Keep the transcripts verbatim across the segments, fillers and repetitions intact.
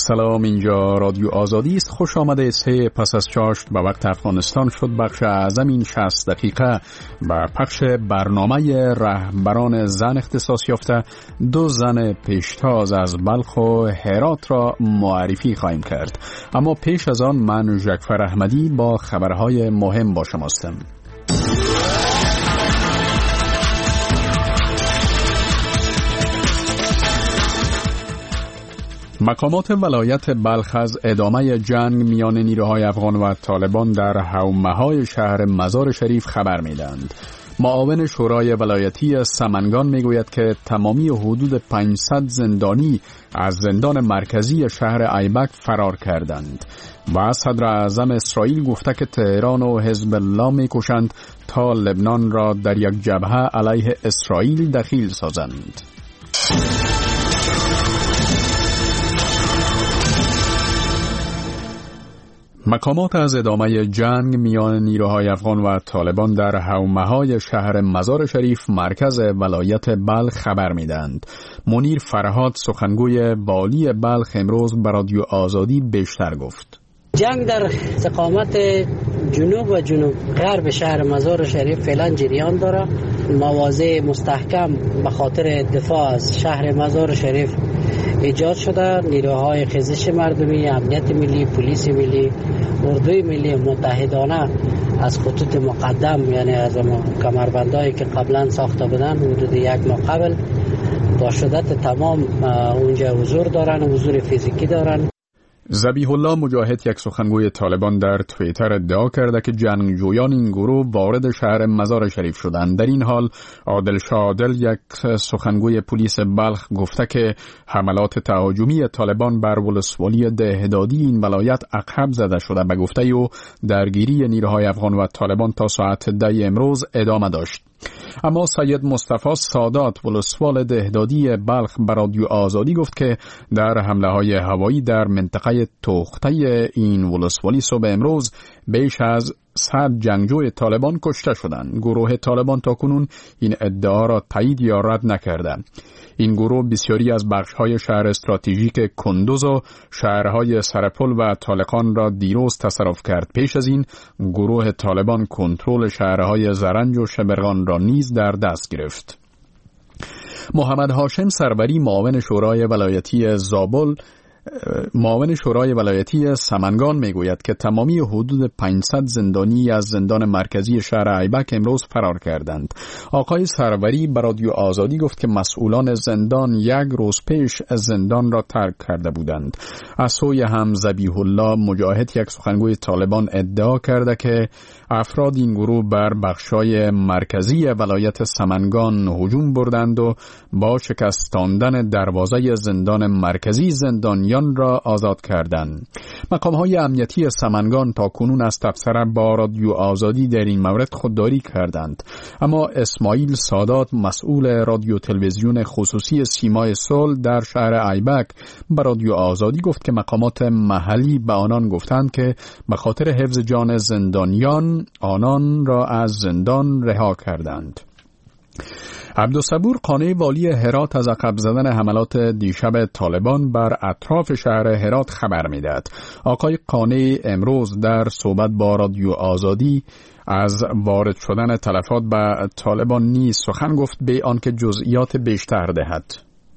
سلام، اینجا رادیو آزادی است. خوش آمده. سه پس از چاشت به وقت افغانستان شد بخش اعظم این شصت دقیقه با پخش برنامه رهبران زن اختصاص یافته دو زن پیشتاز از بلخ و هرات را معرفی خواهیم کرد. اما پیش از آن من جعفر احمدی با خبرهای مهم با شماستم. مقامات ولایت بلخ از ادامه جنگ میان نیروهای افغان و طالبان در حومه‌های شهر مزار شریف خبر میدهند. معاون شورای ولایتی سمنگان میگوید که تمامی حدود پانصد زندانی از زندان مرکزی شهر ایبک فرار کردند و صدر اعظم اسرائیل گفته که تهران و حزب الله میکوشند تا لبنان را در یک جبهه علیه اسرائیل دخیل سازند. مقامات از ادامه جنگ میان نیروهای افغان و طالبان در حومه‌های شهر مزار شریف مرکز ولایت بلخ خبر میدهند. منیر فرهاد سخنگوی والی بلخ امروز به رادیو آزادی بیشتر گفت. جنگ در استقامت جنوب و جنوب غرب شهر مزار شریف فعلا جریان داره. مواضع مستحکم به خاطر دفاع از شهر مزار شریف ایجاد شده. نیروهای خیزش مردمی، امنیت ملی، پلیس ملی، اردوی ملی متحدانه از خطوط مقدم، یعنی از کمربندایی که قبلا ساخته بودن حدود یک ماه قبل، با شدت تمام اونجا حضور دارن، حضور فیزیکی دارن. ذبیح الله مجاهد، یک سخنگوی طالبان، در توییتر ادعا کرده که جنگجویان این گروه وارد شهر مزار شریف شدند. در این حال عادل شادل، یک سخنگوی پلیس بلخ، گفته که حملات تهاجمی طالبان بر ولسوالی دهدادی این ولایت عقب زده شده. به گفته او درگیری نیروهای افغان و طالبان تا ساعت ده امروز ادامه داشت. اما سید مصطفی سادات ولسوال دهدادی بلخ به رادیو آزادی گفت که در حمله های هوایی در منطقه توخته این ولسوالی صبح امروز بیش از صد جنگجوی طالبان کشته شدند. گروه طالبان تاکنون این ادعا را تایید یا رد نکرده. این گروه بسیاری از بخش‌های شهر استراتژیک کندوز و شهرهای سرپل و طالقان را دیروز تصرف کرد. پیش از این گروه طالبان کنترل شهرهای زرنج و شبرغان را نیز در دست گرفت. محمد هاشم سروری، معاون شورای ولایتی زابل معاون شورای ولایتی سمنگان میگوید که تمامی حدود پانصد زندانی از زندان مرکزی شهر ایبک امروز فرار کردند. آقای سروری به رادیو آزادی گفت که مسئولان زندان یک روز پیش زندان را ترک کرده بودند. از سوی هم ذبیح الله مجاهد، یک سخنگوی طالبان، ادعا کرده که افراد این گروه بر بخشای مرکزی ولایت سمنگان هجوم بردند و با شکستاندن دروازه زندان مرکزی زندانیان را آزاد کردند. مقام‌های امنیتی سمنگان تا کنون از تبصره با رادیو آزادی در این مورد خودداری کردند. اما اسماعیل سادات، مسئول رادیو تلویزیون خصوصی سیمای صلح در شهر ایبک، به رادیو آزادی گفت که مقامات محلی به آنان گفتند که به خاطر حفظ جان زندانیان آنان را از زندان رها کردند. عبدالصبور قانع، والی هرات، از عقب زدن حملات دیشب طالبان بر اطراف شهر هرات خبر میدهد. آقای قانع امروز در صحبت با رادیو آزادی از وارد شدن تلفات به طالبان نیز سخن گفت، به آنکه جزئیات بیشتر دهد.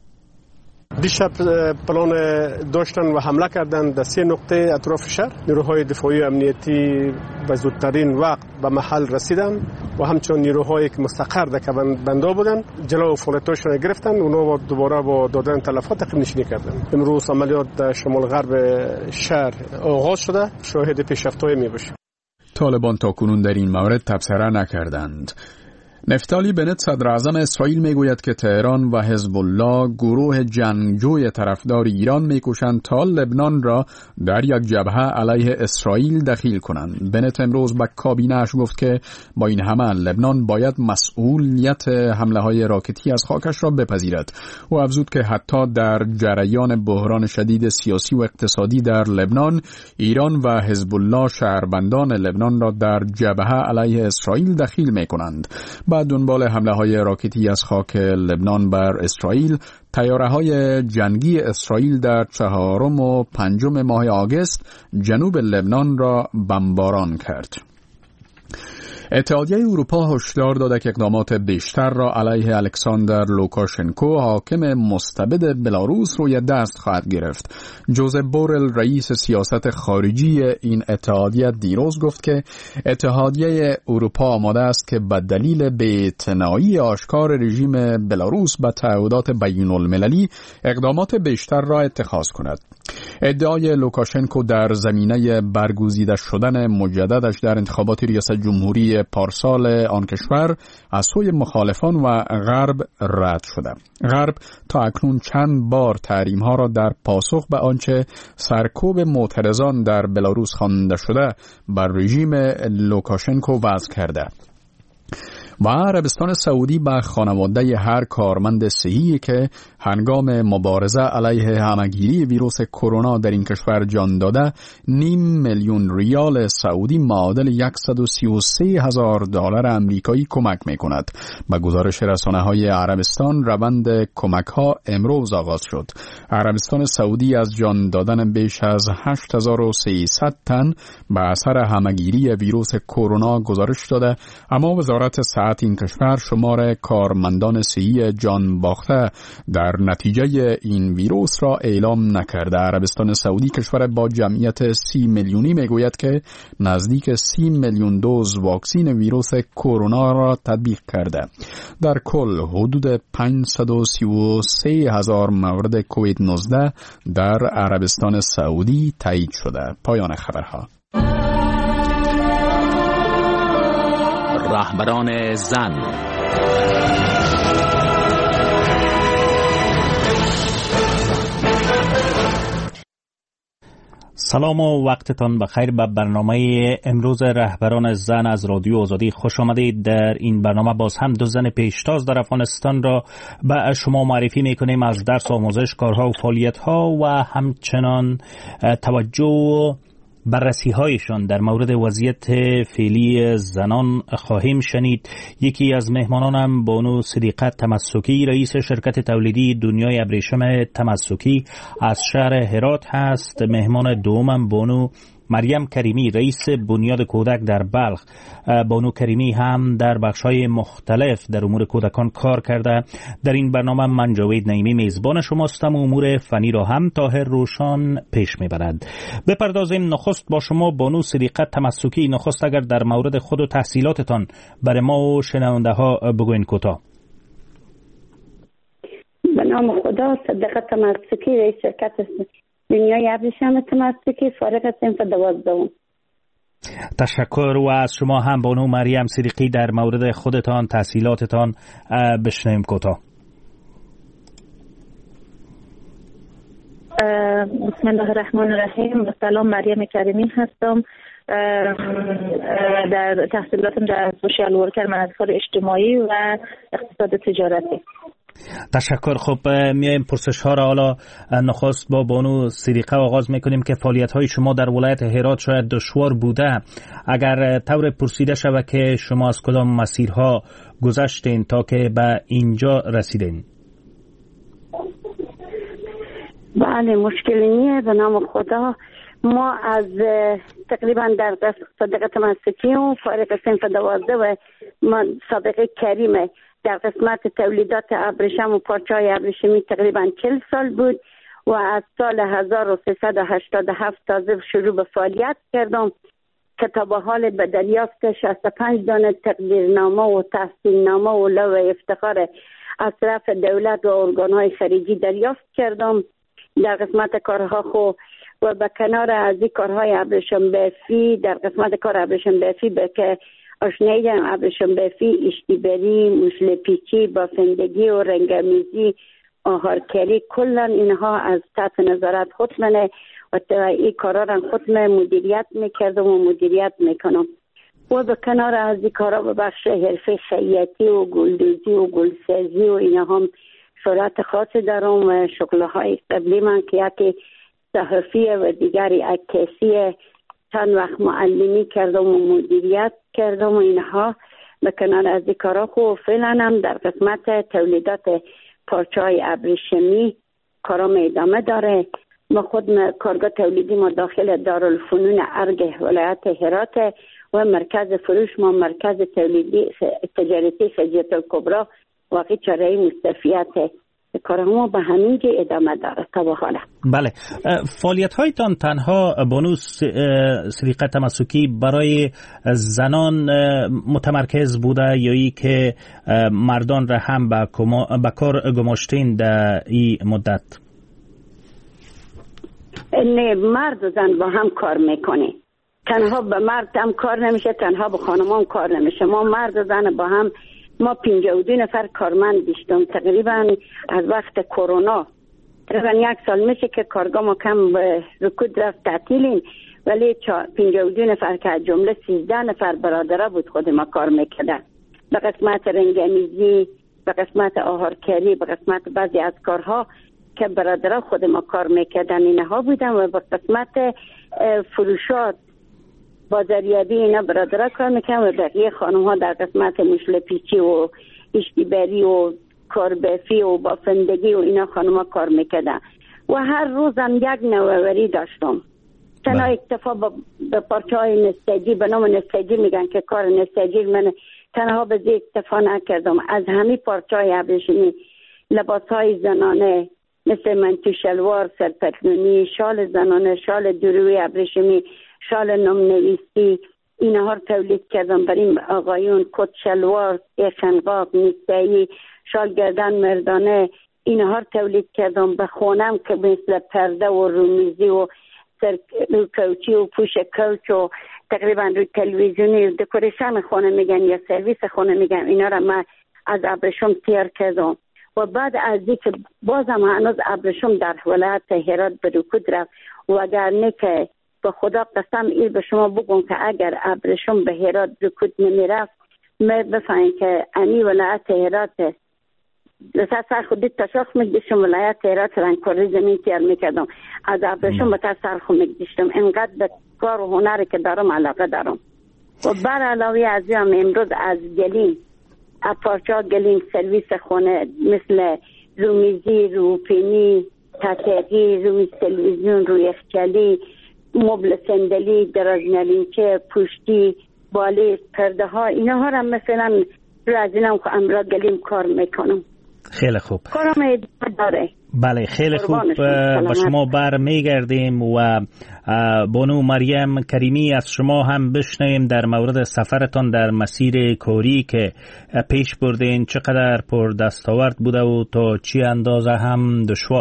دیشب پلان داشتن و حمله کردن در سه نقطه اطراف شهر. نیروهای دفاعی امنیتی به زودترین وقت به محل رسیدن و همچنین نیروهایی که مستقر در کمربندها بودن جلو فعالیتاشون گرفتن. اونا دوباره با دادن تلفات تقریبا نشینی کردن. امروز عملیات در شمال غرب شهر آغاز شده، شاهد پیشرفت‌های میباشیم. طالبان تاکنون در این مورد تبصره نکردند. نفتالی بنت، صدر اعظم اسرائیل، میگوید که تهران و حزب الله گروه جنگجوی طرفدار ایران میکوشند تا لبنان را در یک جبهه علیه اسرائیل دخیل کنند. بنت امروز به کابینه‌اش گفت که با این همه لبنان باید مسئولیت حمله های راکتی از خاکش را بپذیرد. او افزود که حتی در جریان بحران شدید سیاسی و اقتصادی در لبنان، ایران و حزب الله شهروندان لبنان را در جبهه علیه اسرائیل دخیل میکنند. و دنبال حمله های راکتی از خاک لبنان بر اسرائیل، طیاره های جنگی اسرائیل در چهارم و پنجم ماه آگوست جنوب لبنان را بمباران کرد. اتحادیه اروپا هشدار داده که اقدامات بیشتر را علیه الکساندر لوکاشنکو حاکم مستبد بلاروس روی دست خواهد گرفت. جوزف بورل رئیس سیاست خارجی این اتحادیه دیروز گفت که اتحادیه اروپا آماده است که به دلیل بی‌اعتنایی آشکار رژیم بلاروس به تعهدات بین المللی اقدامات بیشتر را اتخاذ کند. ادعای لوکاشنکو در زمینه برگزیده شدن مجددش در انتخابات ریاست جمهوری پارسال آن کشور از سوی مخالفان و غرب رد شده. غرب تا اکنون چند بار تحریم ها را در پاسخ به آنچه سرکوب معترضان در بلاروس خوانده شده بر رژیم لوکاشنکو وضع کرده. و عربستان سعودی به خانواده هر کارمند صحی که هنگام مبارزه علیه همگیری ویروس کرونا در این کشور جان داده نیم میلیون ریال سعودی معادل صد و سی و سه هزار دلار آمریکایی کمک می کند. به گزارش رسانه های عربستان روند کمک ها امروز آغاز شد. عربستان سعودی از جان دادن بیش از هشت هزار و سیصد تن به اثر همگیری ویروس کرونا گزارش داده، اما وزارت صحت این کشور شمار کارمندان صحی جان باخته در نتیجه این ویروس را اعلام نکرده. عربستان سعودی کشور با جمعیت سی میلیونی میگوید که نزدیک سی میلیون دوز واکسین ویروس کرونا را تطبیق کرده. در کل حدود پانصد و سی و سه هزار مورد کووید نوزده در عربستان سعودی تایید شده. پایان خبرها. رهبران زن. سلام و وقتتان بخیر. به برنامه امروز رهبران زن از رادیو آزادی خوش آمدید. در این برنامه باز هم دو زن پیشتاز در افغانستان را به شما معرفی میکنیم از درس آموزش، کارها و فعالیت‌ها و همچنان توجه و بررسی هایشان در مورد وضعیت فعلی زنان خواهیم شنید. یکی از مهمانانم بانو صدیقه تمسکی، رئیس شرکت تولیدی دنیای ابریشم تمسکی از شهر هرات هست. مهمان دومم بانو مریم کریمی، رئیس بنیاد کودک در بلخ. بانو کریمی هم در بخش‌های مختلف در امور کودکان کار کرده. در این برنامه من جاوید نعیمی میزبان شماستم و امور فنی را هم طاهر روشان پیش میبرد. بپردازیم نخست با شما بانو صدیقه تمسکی. نخست اگر در مورد خود و تحصیلاتتان برای ما و شنونده ها بگوین کوتاه. به نام خدا، صدیقه تمسکی، رئیس شرکت دنیای ابریشم تمسکی، فارغ از صنف دوازدهم. تشکر. و از شما هم بانو مریم صدیقی در مورد خودتان، تحصیلاتتان بشنویم کوتاه. بسم الله الرحمن الرحیم. سلام، مریم کریمی هستم. در تحصیلاتم در سوشیال ورکر، منظور اجتماعی و اقتصاد تجارتی. تشکر. خب میایم پرسش ها را حالا نخست با بانو صدیقه آغاز میکنیم که فعالیت های شما در ولایت هرات شاید دشوار بوده. اگر طور پرسیده شود که شما از کدام مسیرها گذشتین تا که به اینجا رسیدین؟ بله، مشکلی نیه. به نام خدا، ما از تقریبا در صدیقه تمسکی و فارغ صنف دوازده و سابقه کریمه در قسمت تولیدات ابریشم و پارچه‌های ابریشمی تقریبا چهل سال بود و از سال هزار و سیصد و هشتاد و هفت تازه شروع به فعالیت کردم. کتاب حال به دریافت شصت و پنج دانه تقدیرنامه و تحصیلنامه و لوح افتخار از طرف دولت و ارگان‌های خارجی دریافت کردم در قسمت کارها خو و به کنار از این کارهای ابریشم بافی در قسمت کار ابریشم بافی به که آشنایی دارم ابریشم بافی، اشتیبری، مشل پیچی، بافندگی و رنگامیزی، آهارکری، کلا اینها از تحت نظارت خود منه و این کارا را خود من مدیریت میکردم و مدیریت میکنم. و به کنار از این کارا به بخش حرفه خیاطی و گلدوزی و گلسازی و اینها هم شغلات خاصی دارم و شغلهای قبلی من که یکی صحفیه و دیگری عکاسی، چند وقت معلمی کردم و مدیریت کردم و اینها به کنار از این کارا خو فعلا هم در قسمت تولیدات پارچه های ابریشمی کارام ادامه داره. ما خود کارگاه تولیدی ما داخل دارالفنون ارگ ولایت هرات و مرکز فروش ما مرکز تولیدی تجارتی خجیت الکبرى واقع چاره مستفیت کار ما به همین که ادامه داره تا به حالا. بله، فعالیت هایتان تنها بانو صدیقه تمسکی برای زنان متمرکز بوده یا ای که مردان را هم به کار گماشتین در این مدت؟ نه، مرد و زن با هم کار میکنه. تنها به مرد هم کار نمیشه، تنها به خانمان کار نمیشه. ما مرد و زن با هم، ما پنجاه و دو نفر کارمند داشتیم تقریبا از وقت کرونا. تقریبا یک سال میشه که کارگاه ما کم به رکود رفت تعطیلین، ولی پنجاه و دو نفر که از جمله سیزده نفر برادره بود خود ما کار میکردن. به قسمت رنگامیزی، به قسمت آهارکاری، به قسمت بعضی از کارها که برادره خود ما کار میکردن اینها بودن و به قسمت فروشات بازاریابی اینا برادره کار میکنن و بقیه خانم ها در قسمت مشل پیچی و اشتیبری و کاربافی و بافندگی و اینا خانم ها کار میکردن و هر روز هم یک نوآوری داشتم. تنها اکتفا به پارچه های نساجی، به نام نساجی میگن که کار نساجی من تنها به زی اکتفا نکردم. از همه پارچه های ابریشمی، لباس های زنانه مثل منتو شلوار، سرپتلونی، شال زنانه، شال دروی ابریشمی، شال نام‌نویسی، اینها رو تولید کردم برای آقایون. کت شلوار، شنقاق، نیستایی، شال گردن مردانه، اینها رو تولید کردم. به خونم که مثل پرده و رومیزی و سر رو کوچی و پوش کوچ و تقریبا روی تلویزیونی دکوریشن خونه میگن یا سرویس خونه میگن، اینا رو من از ابریشم تیار کردم. و بعد از اینکه بازم هنوز ابریشم در ولایت هرات به رکود رفت و اگر نه که به خدا قسم این به شما بگم که اگر ابریشم به هرات رکود نمیرفت ما بفهمیم که انی ولایت هرات لسه سر خودی تشاخ میگدیشم ولایت هرات رنگکاری زمین تیار میکردم. از ابریشم به سر خود میگدیشم. اینقدر به کار و هنری که دارم علاقه دارم. و بر علاوه از هم امروز از گلیم پارچه گلیم سرویس خونه مثل رومیزی، روپینی، تاتقی، روی تلویزیون، روی اخچالی، مبل صندلی، دراز نلینچه، پوشتی، بالی، پرده ها، اینا ها را مثلا رو از اینم که امرا گلیم کار میکنم. خیلی خوب. کارم ادامه داره. بله، خیلی خوب. با شما بر میگردیم و بانو مریم کریمی از شما هم بشنیم در مورد سفرتان در مسیر کاری که پیش بردین چقدر پر دستاورد بوده و تا چی اندازه هم دشوار.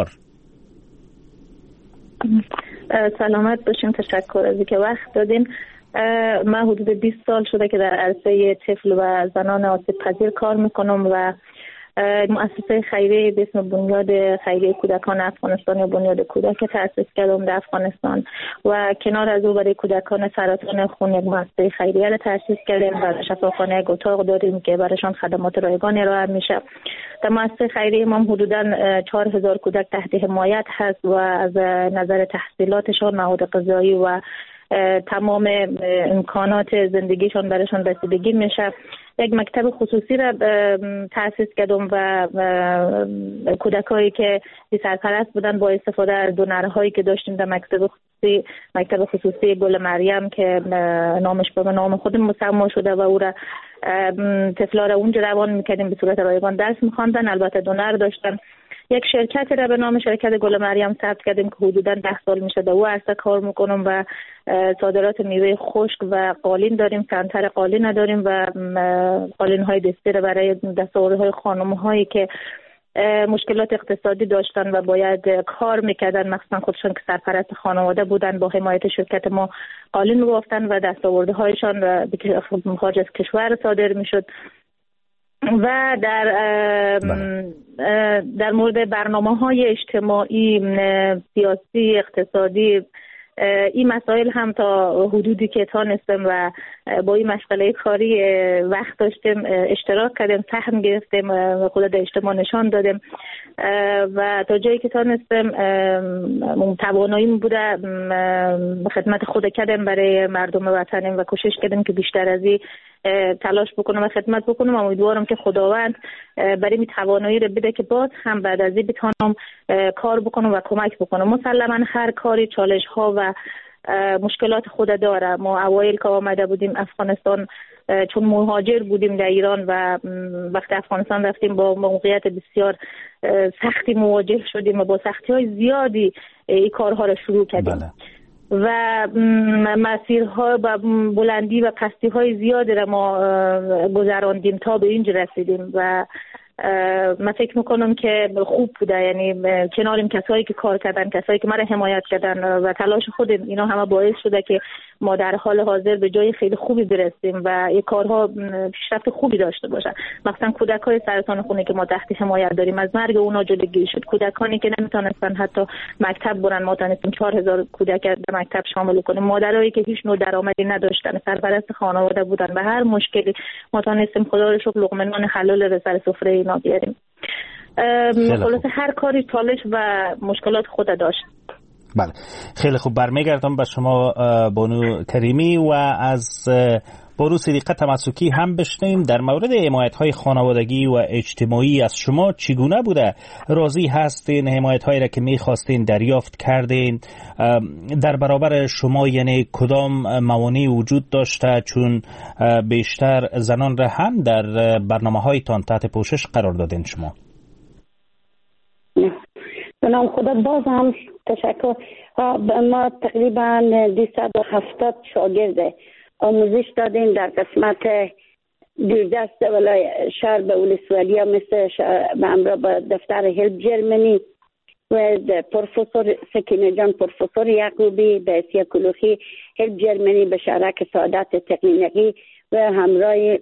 سلامت باشین، تشکر از اینکه وقت دادین. من حدود بیست سال شده که در عرصه طفل و زنان آسیب پذیر کار میکنم و مؤسسه خیریه به اسم بنیاد خیریه کودکان افغانستان یا بنیاد کودک تأسیس کردم در افغانستان و کنار از او برای کودکان سرطان خون یک مؤسسه خیریه را تأسیس کردیم و شفاخانه یک اتاق داریم که برایشان خدمات رایگان ارائه میشه. در مؤسسه خیریه ما حدوداً چهار هزار کودک تحت حمایت هست و از نظر تحصیلاتشان، مواد غذایی و تمام امکانات زندگیشان برایشان رسیدگی میشه. یک مکتب خصوصی را تأسیس کردم و کودکایی که سرپرست بودن با استفاده از دونرهایی که داشتیم در مکتب خصوصی مکتب خصوصی گل مریم که نامش به نام خود مسما شده و او را طفلا را اونجا روان میکردیم به صورت رایگان درس میخواندن. البته دونر داشتن. یک شرکتی را به نام شرکت گل مریم ثبت کردیم که حدوداً ده سال میشه در او عرصه کار میکنم و صادرات میوه خشک و قالین داریم. سنتر قالین نداریم و قالین های دستی را برای دستاوردهای خانم هایی که مشکلات اقتصادی داشتن و باید کار میکردن، مخصوصا خودشون که سرپرست خانواده بودن، با حمایت شرکت ما قالین می‌بافتن و دستاوردهایشان به خارج از کشور صادر میشد. و در در مورد برنامه‌های اجتماعی، سیاسی، اقتصادی، این مسائل هم تا حدودی که تانستم و با این مشغله کاری وقت داشتیم اشتراک کردیم، سهم گرفتیم، خود در اجتماع نشان دادیم و تا جایی که تانستم تواناییم بوده خدمت خود کردیم برای مردم وطنیم و کوشش کردیم که بیشتر از این تلاش بکنم و خدمت بکنم. امیدوارم که خداوند برای می توانایی رو بده که باز هم بعد از این بتونم کار بکنم و کمک بکنم. مسلما هر کاری چالش ها و مشکلات خود داره. ما اوایل که آمده بودیم افغانستان، چون مهاجر بودیم در ایران و وقتی افغانستان رفتیم با موقعیت بسیار سختی مواجه شدیم و با سختی های زیادی این کارها رو شروع کردیم. بله. و مسیرها و بلندی و پستی های زیادی را ما گذراندیم تا به اینجا رسیدیم و من فکر میکنم که خوب بوده. یعنی کناریم کسایی که کار کردن، کسایی که مرا حمایت کردن و تلاش خود اینا همه باعث شده که ما در حال حاضر به جای خیلی خوبی برسیم و این کارها پیشرفت خوبی داشته باشه. مثلا کودکای سرطان خونی که ما تحت حمایت داریم، از مرگ اونا جلوگیری شد. کودکانی که نمیتونستن حتی مکتب برن، ما تونستیم چهار هزار کودک در مکتب شامل کنیم. مادرایی که هیچ نوع درآمدی نداشتن، سرپرست خانواده بودن و هر مشکلی ما تونستیم خدا رو شکر لقمه نان حلال رو سر سفره اینا بیاریم. خلاصه هر کاری چالش و مشکلات خود داشت. بله، خیلی خوب. برمیگردم به شما بانو کریمی و از بانو صدیقه تمسکی هم بشنیم در مورد حمایت‌های خانوادگی و اجتماعی از شما چگونه بوده؟ راضی هستین؟ حمایت‌هایی را که می‌خواستین دریافت کردین؟ در برابر شما یعنی کدام موانعی وجود داشته، چون بیشتر زنان را هم در برنامه‌هایتان تحت پوشش قرار دادین شما؟ به نام خدا باز هم تشکر. ما تقریبا دویست و هفتاد شاگرد آموزش دادیم در قسمت دوردست ولای شهر به ولسوالی ها، مثل همراه با دفتر هلپ جرمنی و پروفسور سکینه جان، پروفسور یعقوبی به سیکولوژی هلپ جرمنی به شرک سعادت تکنیکی و همراه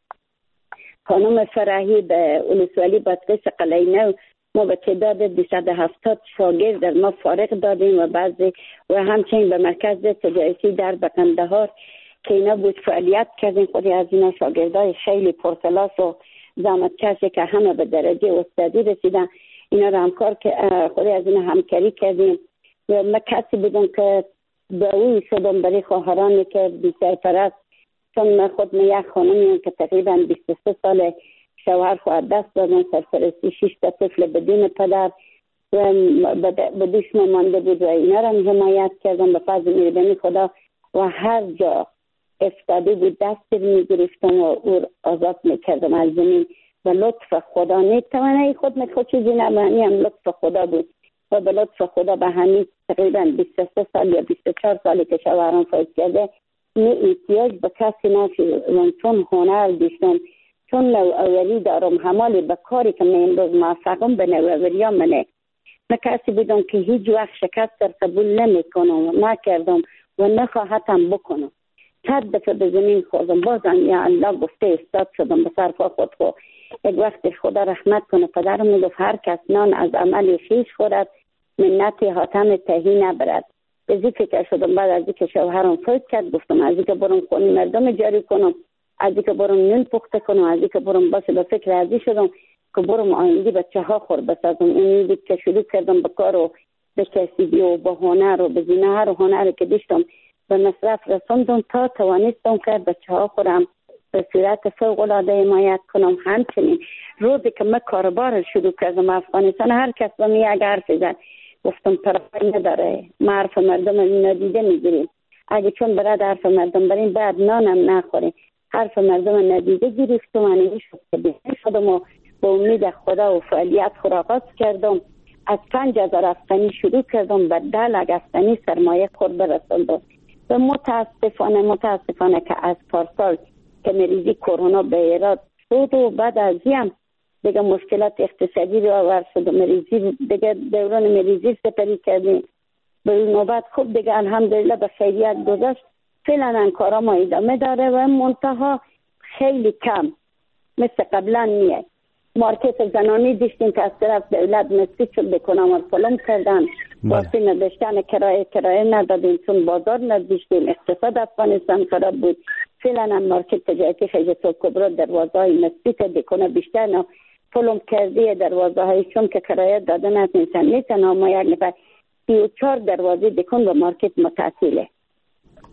خانم فرحی به ولسوالی بادغیس قلعه. ما به تعداد دویست و هفتاد شاگرد در ما فارغ دادیم و بعضی و همچنین به مرکز تجارتی در بقندهار که اینا بود فعالیت کردیم. خودی از اینا شاگردای خیلی پرکلاس و زحمتکشی که همه به درجه استادی رسیدن، اینا رو همکار که خودی از اینا همکاری کردیم. و من کسی بودم که دعوی شدم برای خواهرانی که بیشتر پرست، چون من خود من یک خانمیم که تقریبا بیست و سه سال شوهر خواهد دست دادن، سرپرستی شش تا طفل بدون پدر و به دوشم مانده بود و اینا را حمایت کردم به فضل مهربانی خدا و هر جا افتاده بود دست میگرفتم و او آزاد میکردم از زمین و لطف خدا نتوانه خود میخواد چیزی نمانی هم لطف خدا بود و به لطف خدا به همین تقریبا بیست و سه سال یا بیست و چهار سالی که شوهرم فوت کرده نه احتیاج به کسی نشد، چون هنر داشتم، چون نوآوری دارم، همالی به کاری که من امروز موفقم به نوآوری ها منه. من کسی بودم که هیچ وقت شکست در قبول نمی کنم، نکردم و نخواهتم بکنم. صد دفعه به زمین خوردم، بازم یا الله گفته استاد شدم به صرف خود خود. یک وقت خدا رحمت کنه پدرم میگفت هر کس نان از عمل خویش خورد منت حاتم تهی نبرد. به زی فکر شدم بعد از اینکه شوهرم فوت کرد گفتم از اینکه برم خونه مردم جاری کنم، از اینکه برم نون پخته کنم، از اینکه برم باشه به فکر ازی شدم که برم آینده بچه ها خور بسازم. این بود که شروع کردم به کار و به کسیبی و به هنر و به زینه هر هنر که داشتم به مصرف رسوندم تا توانستم که بچه ها خورم به صورت فوق العاده حمایت کنم. همچنین روزی که من کاربار شروع کردم افغانستان هر کس با می یک حرف زد گفتم پرایی نداره، ما حرف مردم ندیده میگیریم، اگه چون برای حرف مردم بریم بعد نانم نخوریم. حرف مردم ندیده گرفتم و نمی شد که بیشتر شدم و با امید خدا و فعالیت خراغات کردم. از پنج هزار افغانی شروع کردم به ده لک افغانی سرمایه خود برساندم و متاسفانه متاسفانه که از پارسال که مریضی کرونا به ایراد شد و بعد از این دیگه مشکلات اقتصادی رو آورد شد و مریضی دیگه دوران مریضی سپری کردیم به نوبت خوب دیگه الحمدلله به خیریت گذشت. فعلا کارم ادامه داره و منتها خیلی کم مثل قبلا نیه. مارکت زنانی داشتیم که از طرف دولت مسجد شد بکنم و فلم کردن واسه نداشتن کرایه کرایه ندادیم چون بازار نداشتیم، اقتصاد افغانستان خراب بود. فعلا مارکت تجارتی خیجت و کبرا دروازه های مسجد بکنه بیشتر نه فلم کرده دروازه های چون که کرایه دادن از انسان نیستن. ما یک نفر سی و چهار دروازه بکن و مارکت متعطیله.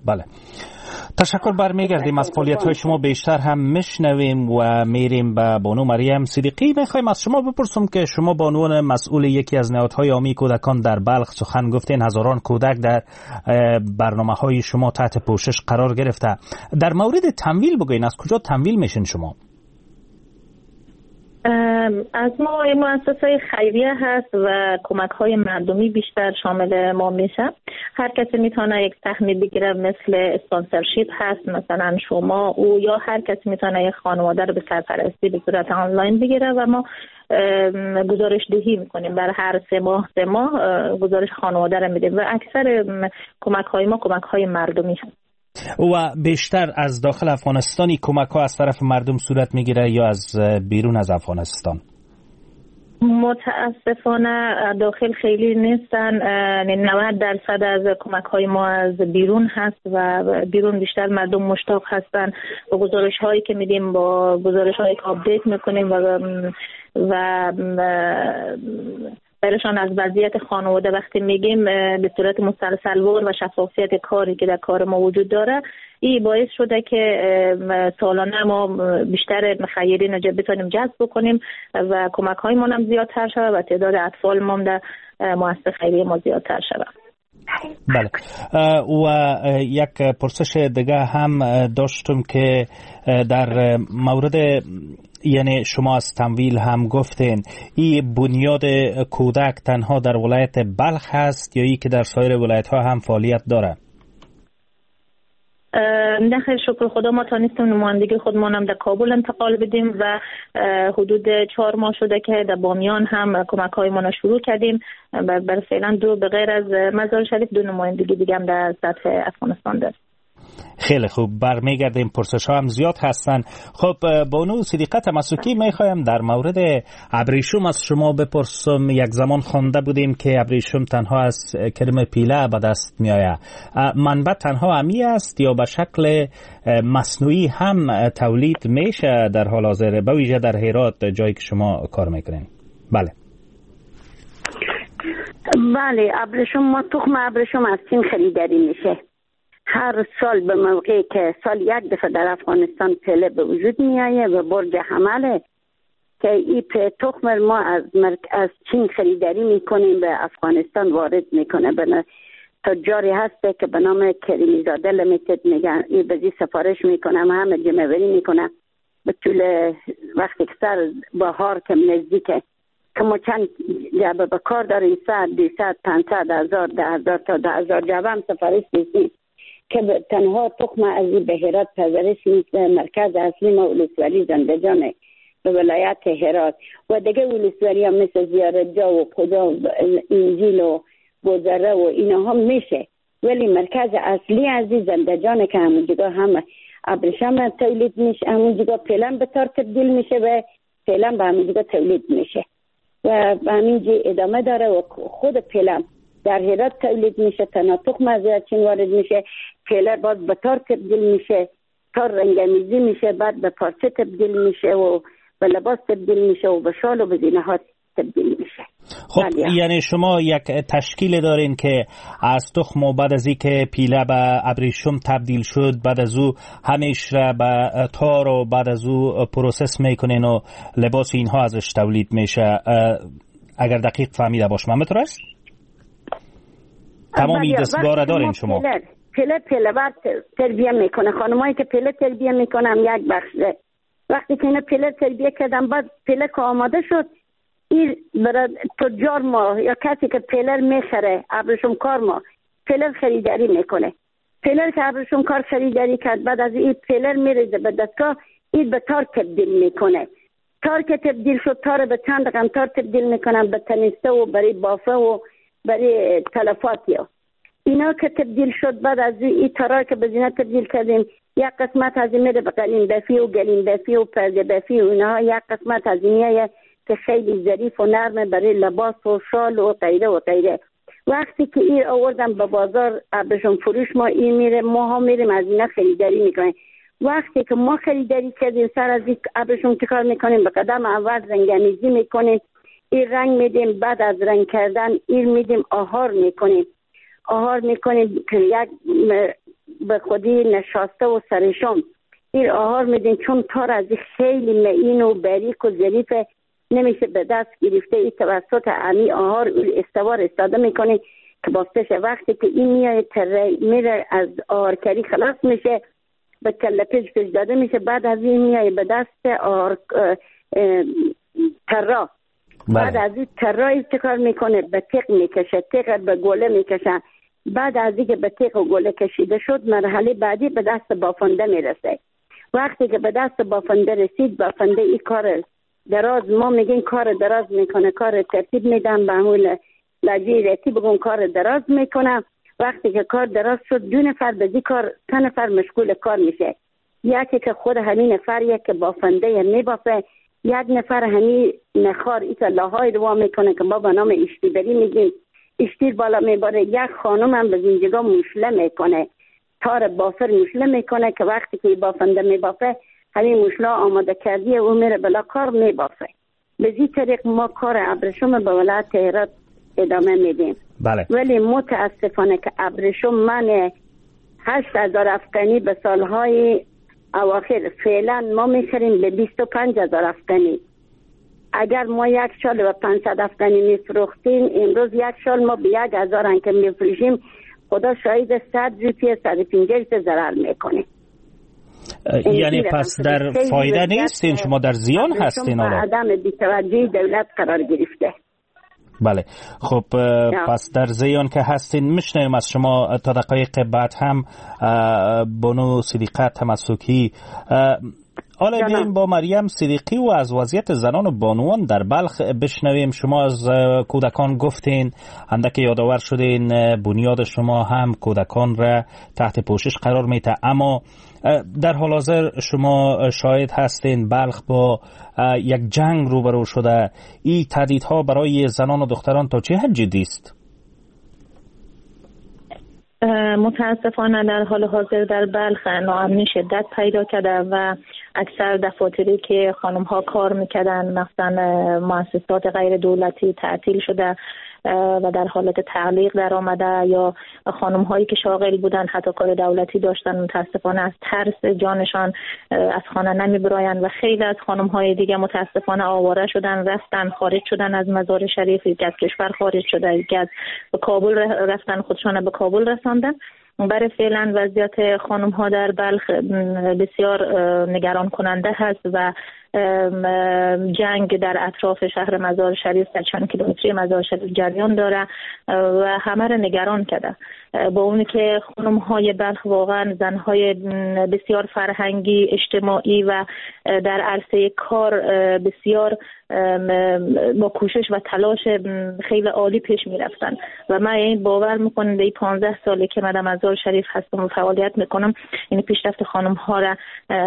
بله، تشکر. برمیگردیم از فعالیت‌های شما بیشتر هم میشنویم و میریم به بانو مریم صدیقی. میخوایم از شما بپرسم که شما به عنوان مسئول یکی از نهادهای عامی کودکان در بلخ سخن گفتین. هزاران کودک در برنامه‌های شما تحت پوشش قرار گرفته. در مورد تمویل بگوین، از کجا تمویل میشین شما؟ از ما مؤسسه خیریه هست و کمک های مردمی بیشتر شامل ما میشه. هر کسی میتونه یک سهمی بگیره، مثل اسپانسرشیپ هست، مثلا شما او یا هر کسی میتونه یک خانواده رو به سرپرستی به صورت آنلاین بگیره و ما گزارش دهی میکنیم. برای هر سه ماه سه ماه گزارش خانواده رو میدیم و اکثر کمک های ما کمک های مردمی هست. و بیشتر از داخل افغانستانی کمک ها از طرف مردم صورت میگیره یا از بیرون از افغانستان؟ متاسفانه داخل خیلی نیستن. نود درصد از کمک های ما از بیرون هست و بیرون بیشتر مردم مشتاق هستن. با گزارش هایی که میدیم، با گزارش هایی که آپدیت میکنیم و و برشان از وضعیت خانواده وقتی میگیم به صورت مسلسلوار و شفافیت کاری که در کار ما وجود داره، این باعث شده که سالانه ما بیشتر خیرین رو بتونیم جذب بکنیم و کمک های ما هم زیادتر شده و تعداد اطفال ما در مؤسسه خیریه ما زیادتر شده. بله. و یک پرسش دیگه هم داشتم که در مورد، یعنی شما از تمویل هم گفتین، این بنیاد کودک تنها در ولایت بلخ هست یا ای که در سایر ولایت ها هم فعالیت داره؟ نه خیر، شکر خدا ما تانستیم نمایندگی خودمون هم در کابل انتقال بدیم و حدود چهار ماه شده که در بامیان هم کمک های ما شروع کردیم. بر فعلا دو به غیر از مزار شریف دو نمایندگی دیگه هم در سطح افغانستان داریم. خیلی خوب، برمیگردیم. پرسش ها هم زیاد هستن. خب بانو صدیقه تمسکی، میخوایم در مورد ابریشم از شما بپرسم. یک زمان خوانده بودیم که ابریشم تنها از کرم پیله به دست میآید. منبع تنها امی است یا به شکل مصنوعی هم تولید میشه در حال حاضر، به ویژه در هرات جایی که شما کار میکنین؟ بله بله، ابریشم ما تخم ابریشم از چین خریداری میشه. هر سال به موقعی که سال یک دفعه در افغانستان پله به وجود می آید و برج حمله که این تخم ما از مرک... از چین خریداری میکنیم به افغانستان وارد میکنه. به تجاری هسته که به نام کریمی زاده لیمیتد میگن، این بزی سفارش میکنم، همه جمعوری میکنم به طول وقتی که سر بهار که نزدیکه که ما چند جعبه به کار داریم، صد دویست پانصد هزار ده هزار تا ده هزار جعبه هم سفارش میکنیم که تنها تخم از این به هرات پرورش میشه. مرکز اصلی ما ولسوالی زندجان به ولایت هرات و دیگه ولسوالی هم مثل زیارتجا و کجا انجیل و گذره و اینا هم میشه، ولی مرکز اصلی از این زندجان که همونجا هم ابریشم تولید میشه، همونجا پلن به تار تبدیل میشه و پلن به همونجا تولید میشه و به همینجا ادامه داره و خود پلن در هرات تولید میشه. تنها تخم از چین وارد میشه، پله بعد به تار تبدیل میشه، تار رنگامیزی میشه، بعد به پارچه تبدیل میشه و به لباس تبدیل میشه و به شال و به زینه‌ها تبدیل میشه. خب یعنی شما یک تشکیل دارین که از تخم و بعد از اینکه پیله به ابریشم تبدیل شد، بعد از او همیش را به تار و بعد از او پروسس میکنین و لباس اینها ازش تولید میشه. اگر دقیق فهمیده باشم همینطور است؟ تمامی دستگاه دارین شما؟ پله پله پله بعد تربیه میکنه. خانمایی که پله تربیه میکنم یک بخشه، وقتی که اینا پله تربیه کردم بعد پله که آماده شد، این برای تجار ما یا کسی که پله میخره ابریشم کار ما پله خریداری میکنه. پله که ابریشم کار خریداری کرد، بعد از این پله میریزه به دستگاه، این به تار تبدیل میکنه. تار که تبدیل شد، تار به چند رقم تار تبدیل میکنم، به تنیسته و برای بافه و برای تلفات ها اینا که تبدیل شد. بعد از این تارا که به زینت تبدیل کردیم، یک قسمت از این میره به قلین بافی و گلین بافی و پرده بافی و اینها، یک قسمت از اینیه که خیلی ظریف و نرمه برای لباس و شال و غیره و غیره. وقتی که این آوردم به بازار ابریشم فروش، ما این میره ما ها میریم از اینا خریداری میکنیم. وقتی که ما خریداری کردیم، سر از این ابریشم چیکار میکنیم؟ به قدم اول رنگامیزی میکنیم، این رنگ میدیم، بعد از رنگ کردن این میدیم آهار میکنیم. آهار میکنیم که یک به خودی نشاسته و سرشم این آهار میدین، چون تار از خیلی معین و باریک و ظریف نمیشه به دست گرفته. این توسط امی آهار استوار استاده میکنه که باستش وقتی که این میای تره میره از آهارکری خلاص میشه به کله پیش پیش داده میشه. بعد از این میای به دست آهار ترا بعد از این ترایی چه کار میکنه؟ به تیغ میکشه، تیغ به گوله میکشه. بعد از اینکه به تیغ و گوله کشیده شد مرحله بعدی به دست بافنده میرسه. وقتی که به دست بافنده رسید، بافنده این کار دراز، ما میگیم کار دراز میکنه، کار ترتیب میدم به همون لجی ریتی بگم کار دراز میکنم. وقتی که کار دراز شد دو نفر به دی کار سه نفر مشغول کار میشه. یکی که خود همین نفر یک که بافنده میبافه، یک نفر همین نخار ایتا لاهای دوا میکنه که ما به نام اشتیبری میگیم، اشتیر بالا میباره. یک خانم هم به زنجگاه مشله میکنه، تار بافر مشله میکنه که وقتی که بافنده میبافه همین مشله آماده کردیه و میره بلا کار میبافه. به زی طریق ما کار ابریشم به ولایت هرات ادامه میدیم. بله. ولی متاسفانه که ابریشم من هشت هزار افغانی به سالهای اواخر فعلا ما میخریم به بیست و پنج هزار افغانی. اگر ما یک شال به پانصد افغانی میفروختیم، امروز یک شال ما به یک هزار انکه میفروشیم، خدا شاید صد روپیه صد و پنجاه ضرر میکنه. یعنی پس در فایده نیستین، شما در زیان هستین. حالا عدم بی‌توجهی دولت قرار گرفته. بله خب پس در زیان که هستین میشنویم از شما تا دقایق بعد هم بانو صدیقه تمسکی. حالا بریم با مریم صدیقی و از وضعیت زنان و بانوان در بلخ بشنویم. شما از کودکان گفتین، اندک یادآور شدین بنیاد شما هم کودکان را تحت پوشش قرار میده، اما در حال حاضر شما شاهد هستین بلخ با یک جنگ روبرو شده. این تهدیدها برای زنان و دختران تا چه حد جدی است؟ متاسفانه در حال حاضر در بلخ ناامنی شدت پیدا کرده و اکثر دفاتری که خانم ها کار میکردن، مثلا مؤسسات غیر دولتی تعطیل شده و در حالت تعلیق در آمده، یا خانم هایی که شاغل بودن حتی کار دولتی داشتن متاسفانه از ترس جانشان از خانه نمی براین و خیلی از خانم های دیگه متاسفانه آواره شدن، رفتن خارج شدن از مزار شریف، یکی از کشور خارج شده، یکی از به کابل رفتن، خودشان به کابل رساندن. برای فعلا وضعیت خانم ها در بلخ بسیار نگران کننده هست و جنگ در اطراف شهر مزار شریف در چند کیلومتری مزار شریف جریان داره و همه را نگران کرده. با اون که خانم های بلخ واقعا زن های بسیار فرهنگی، اجتماعی و در عرصه کار بسیار با کوشش و تلاش خیلی عالی پیش می رفتن و من این باور میکنم در پانزده سالی که من مزار شریف هستم و فعالیت میکنم، این پیشرفت خانم ها را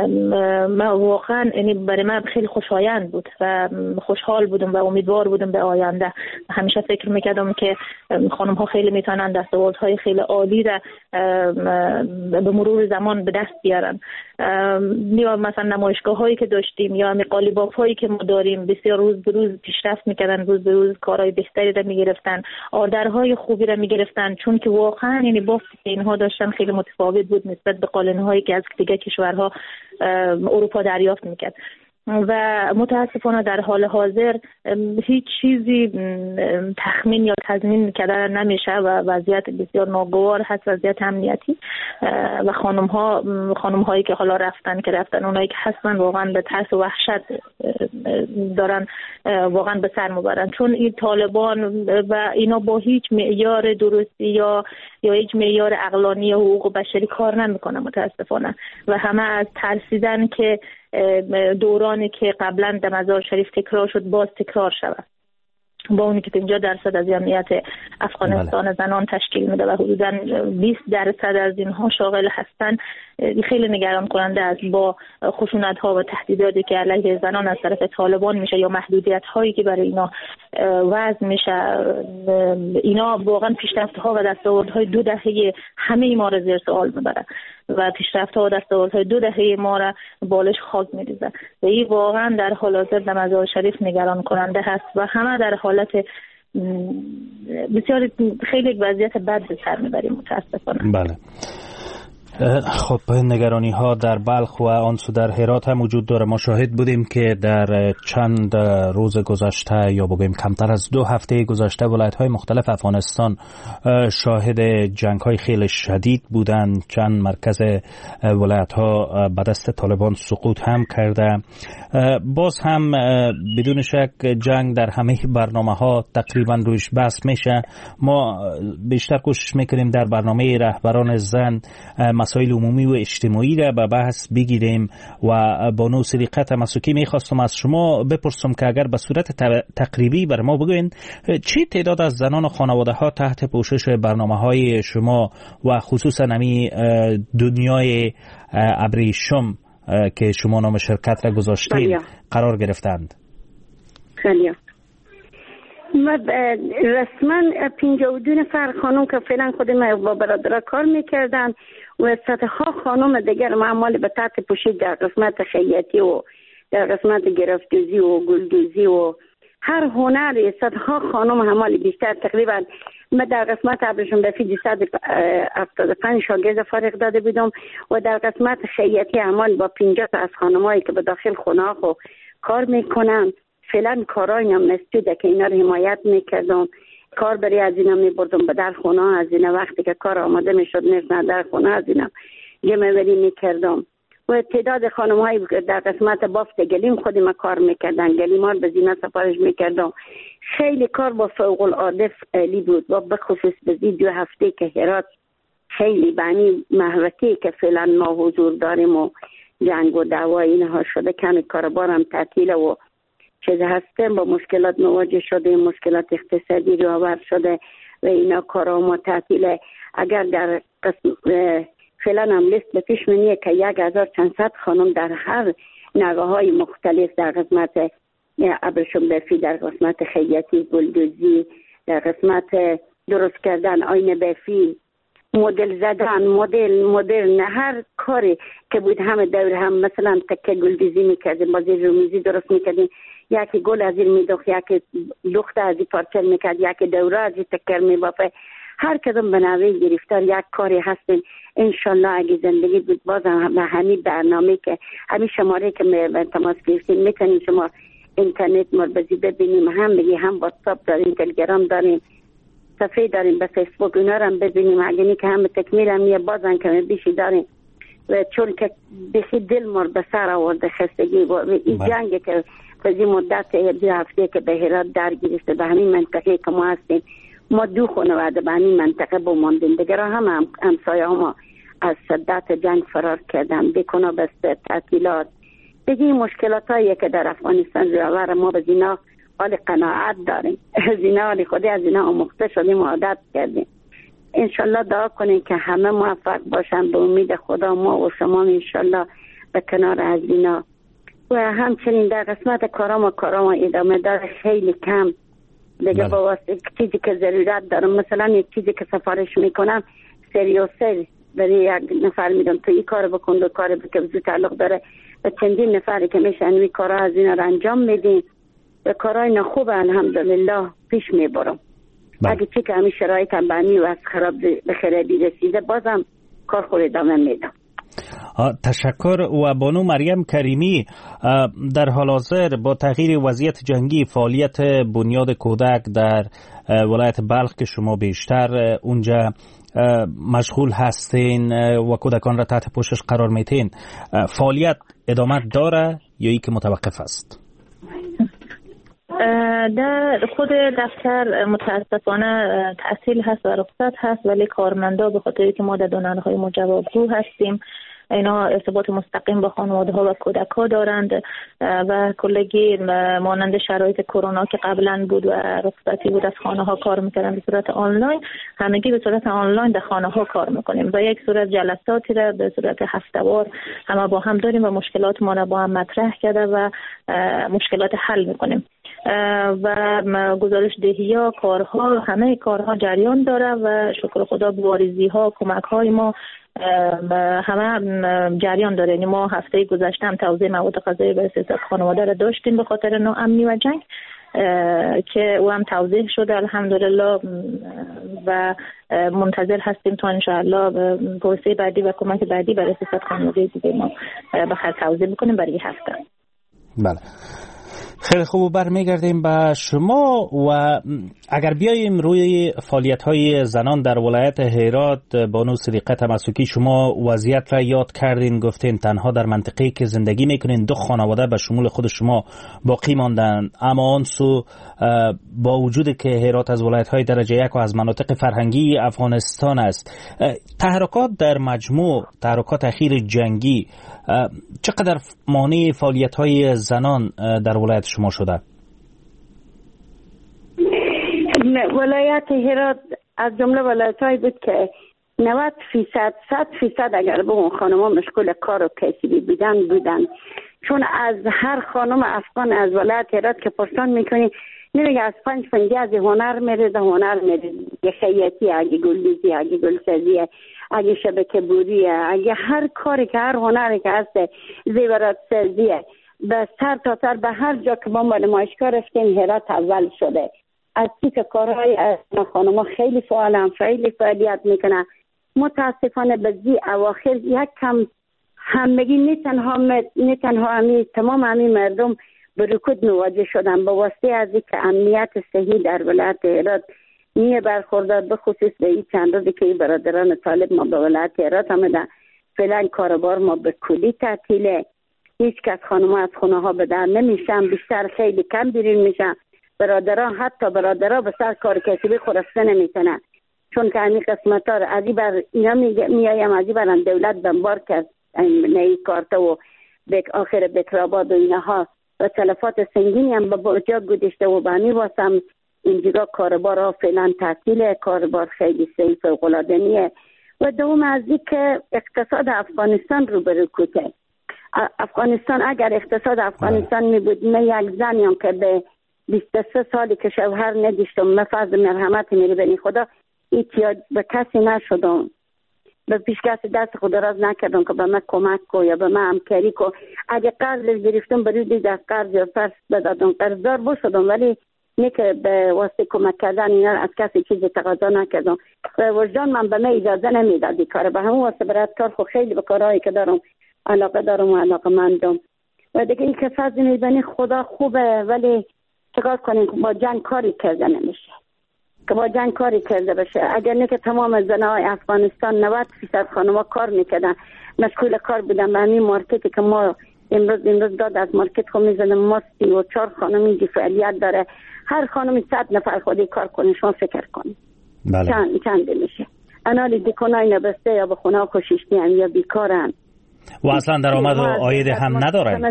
ما واقعا یعنی برای من خیلی خوشایند بود و خوشحال بودم و امیدوار بودم به آینده. همیشه فکر میکردم که خانم ها خیلی میتونن دستاوردهای خیلی عالی را به مرور زمان به دست بیارن. یا مثلا نمایشگاه هایی که داشتیم یا قالیباف هایی که ما داریم بسیار روز به روز پیشرفت میکردن، روز به روز کارهای بهتری را میگرفتن، آردرهای خوبی را میگرفتن، چون که واقعا یعنی بافتی که اینها داشتن خیلی متفاوت بود نسبت به قالن‌هایی که از دیگه کشورها اروپا دریافت میکرد. و متاسفانه در حال حاضر هیچ چیزی تخمین یا تضمین کرده نمیشه و وضعیت بسیار ناگوار هست، وضعیت امنیتی و خانم ها خانم هایی که حالا رفتن که رفتن اونایی که هستن واقعا به ترس و وحشت دارن واقعا به سر میبرن، چون این طالبان و اینا با هیچ معیار درستی یا یا هیچ معیار عقلانی حقوق بشری کار نمیکنه متاسفانه و همه از ترسیدن که دورانی که قبلا در مزار شریف تکرار شد باز تکرار شود. با اونی که پنجاه درصد از جمعیت افغانستان بله. زنان تشکیل میده و حدوداً بیست درصد از اینها شاغل هستن، خیلی نگران کننده است. با خشونت ها و تهدیداتی که علیه زنان از طرف طالبان میشه یا محدودیت هایی که برای اینا وضع میشه، اینا واقعا پیشرفت ها و دستاوردهای دو دهه همه ما را زیر سوال میبره و پیشرفت ها و دستاوردهای دو دهه ما را بالش خاک میریزه و این واقعا در حال حاضر در مزار شریف نگران کننده هست و همه در حالت بسیار خیلی وضعیت بد به سر میبریم متاسفانه. بله. خب نگرانی ها در بلخ و آنسو در هرات هم وجود داره. ما شاهد بودیم که در چند روز گذشته یا بگویم کمتر از دو هفته گذشته ولایت های مختلف افغانستان شاهد جنگ های خیلی شدید بودند. چند مرکز ولایت ها به دست طالبان سقوط هم کرده. باز هم بدون شک جنگ در همه برنامه ها تقریبا روش بحث میشه. ما بیشتر کوشش میکنیم در برنامه رهبران زن مسائل عمومی و اجتماعی را به بحث بگیریم و بانو صدیقت مسوکی میخواستم از شما بپرسم که اگر به صورت تقریبی بر ما بگوین چی تعداد از زنان و خانواده ها تحت پوشش برنامه های شما و خصوصا نمی دنیای ابریشم که شما نام شرکت را گذاشتید قرار گرفتند؟ خیلی ما رسما پنجاه و دو نفر خانم که فعلا خود ما با برادرها کار میکردن و صدها خانم دیگر معمولی به تحت پوشید در قسمت خیاطی و در قسمت گرفتوزی و گلدوزی و هر هنری صدها خانم همالی بیشتر تقریبا ما در قسمت ابریشم بفی دویست و هفتاد و پنج شاگرد فارغ داده بودم و در قسمت خیاطی همال با پنجاه تا از خانمایی که به داخل خونه ها کار میکنن. فعلا کارای نمستوده که اینا رو حمایت میکردم. کار برای از اینا میبردم به در خونه ها، از اینا وقتی که کار آماده میشد میرسن در خونه از اینا جمع بری میکردم. و تعداد خانم هایی در قسمت بافت گلیم خودم کار میکردن، گلیم ها به زینا سفارش میکردم. خیلی کار با فوق العاده فعلی بود و بخصوص بزید دو هفته که هرات خیلی بانی محوطی که فعلا ما حضور داریم و جنگ و دعوا اینها شده کمی کاربارم تعطیل و چیز هستیم با مشکلات مواجه شده، مشکلات اقتصادی رو آور شده و اینا کارا ما تعطیله. اگر در قسم فعلا هم لیست به پیش منیه که یک هزار چند صد خانم در هر نوه های مختلف در قسمت ابریشم بافی، در قسمت خیاطی، گلدوزی، در قسمت درست کردن آینه بافی، مدل زدن، مدل مدل هر کاری که بود همه دور هم مثلا تکه گلدوزی میکردیم، بازی رومیزی درست میکردیم، یکی گل از این میدوخت، یکی لخت از این پارچل میکرد، یکی دوره از این تکر میبافه. هر کدوم به نوع گرفتار یک کاری هستیم. انشالله اگه زندگی بود باز هم همین برنامه که همین شماره که به تماس گرفتیم میتونیم شما اینترنت مربزی ببینیم، هم بگی هم واتساپ داریم، تلگرام داریم، صفحه داریم، به فیسبوک اینا رو هم ببینیم. اگه نی که هم تکمیل هم یه بازن که بیشی داریم و چون که بخی دل مر به سر آورده خستگی و این جنگ که بزی مدت دو هفته که به هرات در گرفته به همین منطقه که ما هستیم، ما دو خانواده به همین منطقه بماندیم. دیگر هم هم همسایه هم از شدت جنگ فرار کردن، بکنا بست تعطیلات دیگه مشکلات هایی که در افغانستان روار ما به زینا حال قناعت داریم. زینا حال خودی از زینا آموخته شدیم و عادت کردیم. انشالله دعا کنیم که همه موفق باشن به امید خدا. ما و شما انشالله به کنار از زینا و همچنین در قسمت کارام و کارام ادامه داره خیلی کم دیگه با واسه چیزی که ضرورت دارم. مثلا یک چیزی که سفارش میکنم سری و سری برای یک نفر میدم تو این کار بکن دو کار بکن زو تعلق داره و چندین نفری که میشن وی کارها از این رو انجام میدیم و کارهای نخوب الحمدلله پیش میبرم. اگه چی که همین شرایط هم بانی و از خراب به خرابی رسیده بازم کار خود ادامه میدم. تشکر. و بانو مریم کریمی، در حال حاضر با تغییر وضعیت جنگی فعالیت بنیاد کودک در ولایت بلخ که شما بیشتر اونجا مشغول هستین و کودکان را تحت پوشش قرار میتین، فعالیت ادامه داره یا ای که متوقف است؟ در خود دفتر متاسفانه تحصیل هست و رخصت هست، ولی کارمندا به خاطر که ما در دانشگاه مجوابگو هستیم اینا ارتباط مستقیم با خانواده ها و کودک ها دارند و کلگی مانند شرایط کرونا که قبلا بود و رخصتی بود از خانه ها کار میکردن به صورت آنلاین، همگی به صورت آنلاین در خانه ها کار میکنیم و یک صورت جلساتی را به صورت هفته‌وار همه با هم داریم و مشکلات ما را با هم مطرح کرده و مشکلات حل میکنیم و گزارش دهی ها کارها همه کارها جریان داره و شکر خدا بواریزی ها کمک های ما همه جریان داره. یعنی ما هفته گذشته هم توزیع مواد غذایی به سیاست خانواده را داشتیم به خاطر ناامنی و جنگ که او هم توضیح شده الحمدلله و منتظر هستیم تا انشاءالله پروسه بعدی و کمک بعدی برای سیاست خانواده دیگه ما بخیر توضیح بکنیم برای این هفته. بله خیلی خوب، برمیگردیم به شما و اگر بیاییم روی فعالیت‌های زنان در ولایت هرات، بانو صدیقه تمسکی شما وضعیت را یاد کردین، گفتین تنها در منطقه‌ای که زندگی میکنین دو خانواده به شمول خود شما باقی ماندن، اما آن سو با وجود که هرات از ولایت‌های درجه یک و از مناطق فرهنگی افغانستان است، تحرکات در مجموع، تحرکات اخیر جنگی چقدر مانع فعالیت‌های زنان در ولایت شما شده؟ ولایت هرات از جمله ولایت‌هایی بود که نود فیصد صد فیصد اگر به اون خانم‌ها مشغول کار و کسبی بودن بودن، چون از هر خانم افغان از ولایت هرات که پرسان میکنی نمیگه از پنج پنجی از هنر میره ده هنر میره، یه خیاطی، اگه گلدوزی، اگه گلسازی، اگه شبکه بوریه، اگه هر کاری که هر هنری که هست، زیورات سازیه، به سر تا سر به هر جا که ما با نمایشگاه رفتیم هرات اول شده. از تیک کارهای از خانم‌ها خیلی فعالن، خیلی فعالیت میکنن. متاسفانه بزی اواخر یک کم همگی نه تنها نه تنها همی تمام همی مردم به رکود مواجه شدن به واسطه از اینکه امنیت صحی در ولایت هرات نیه برخوردار، به خصوص به این چند روزی که برادران طالب ما به ولایت هرات آمدن. فعلا کاربار ما به کلی تعطیله، هیچ کس خانم‌ها از خونه ها به در نمیشن، بیشتر خیلی کم بیرون میشن. برادران حتی برادران به سر کار کسبی خورسته نمیتونن، چون که همین قسمت ها ازی بر اینا میایم ازی برن دولت بمبار کرد نهی کارتا و بک آخر بکراباد و اینها و تلفات سنگینی هم به برجا گذاشته و بانی واسم اینجا کاربار ها فعلا تعطیله، کاربار خیلی سهی فوق‌العاده‌ایه. و دوم از این که اقتصاد افغانستان رو به رکوده. افغانستان اگر اقتصاد افغانستان می بود، نه یک زنیم که به بیست و سه سالی که شوهر نداشتم مفاز مرحمت میری بنی خدا احتیاج به کسی نشدم، به پیش کسی دست خود راز نکردم که به من کمک کو یا به من همکاری کو. اگه قرض گرفتم برای دید از قرض یا پرس بدادم، قرضدار بشدم، ولی نه که به واسطه کمک کردن اینا از کسی چیزی تقاضا نکردم. و وجدان من به من اجازه نمیدادی کار، به همون واسطه برات کار خو خیلی به کارهایی که دارم علاقه دارم و علاقه مندم. و دیگه این که فضل میبینی خدا خوبه، ولی چکار کنیم که با جنگ کاری کرده نمیشه، که با جنگ کاری کرده بشه. اگر نه که تمام زنهای افغانستان نود فیصد خانم‌ها کار میکردن، مشغول کار بودن به همین مارکتی که ما امروز امروز داد از مارکت خود میزنم. ما سی و چهار خانم اینجا فعالیت داره، هر خانمی صد نفر خودی کار کنه، شما فکر کنید بله. چند چند میشه. انالی دیکنای نبسته یا به خونه خوشیشتی هم یا بیکارن و اصلا درآمد و عاید هم ندارن،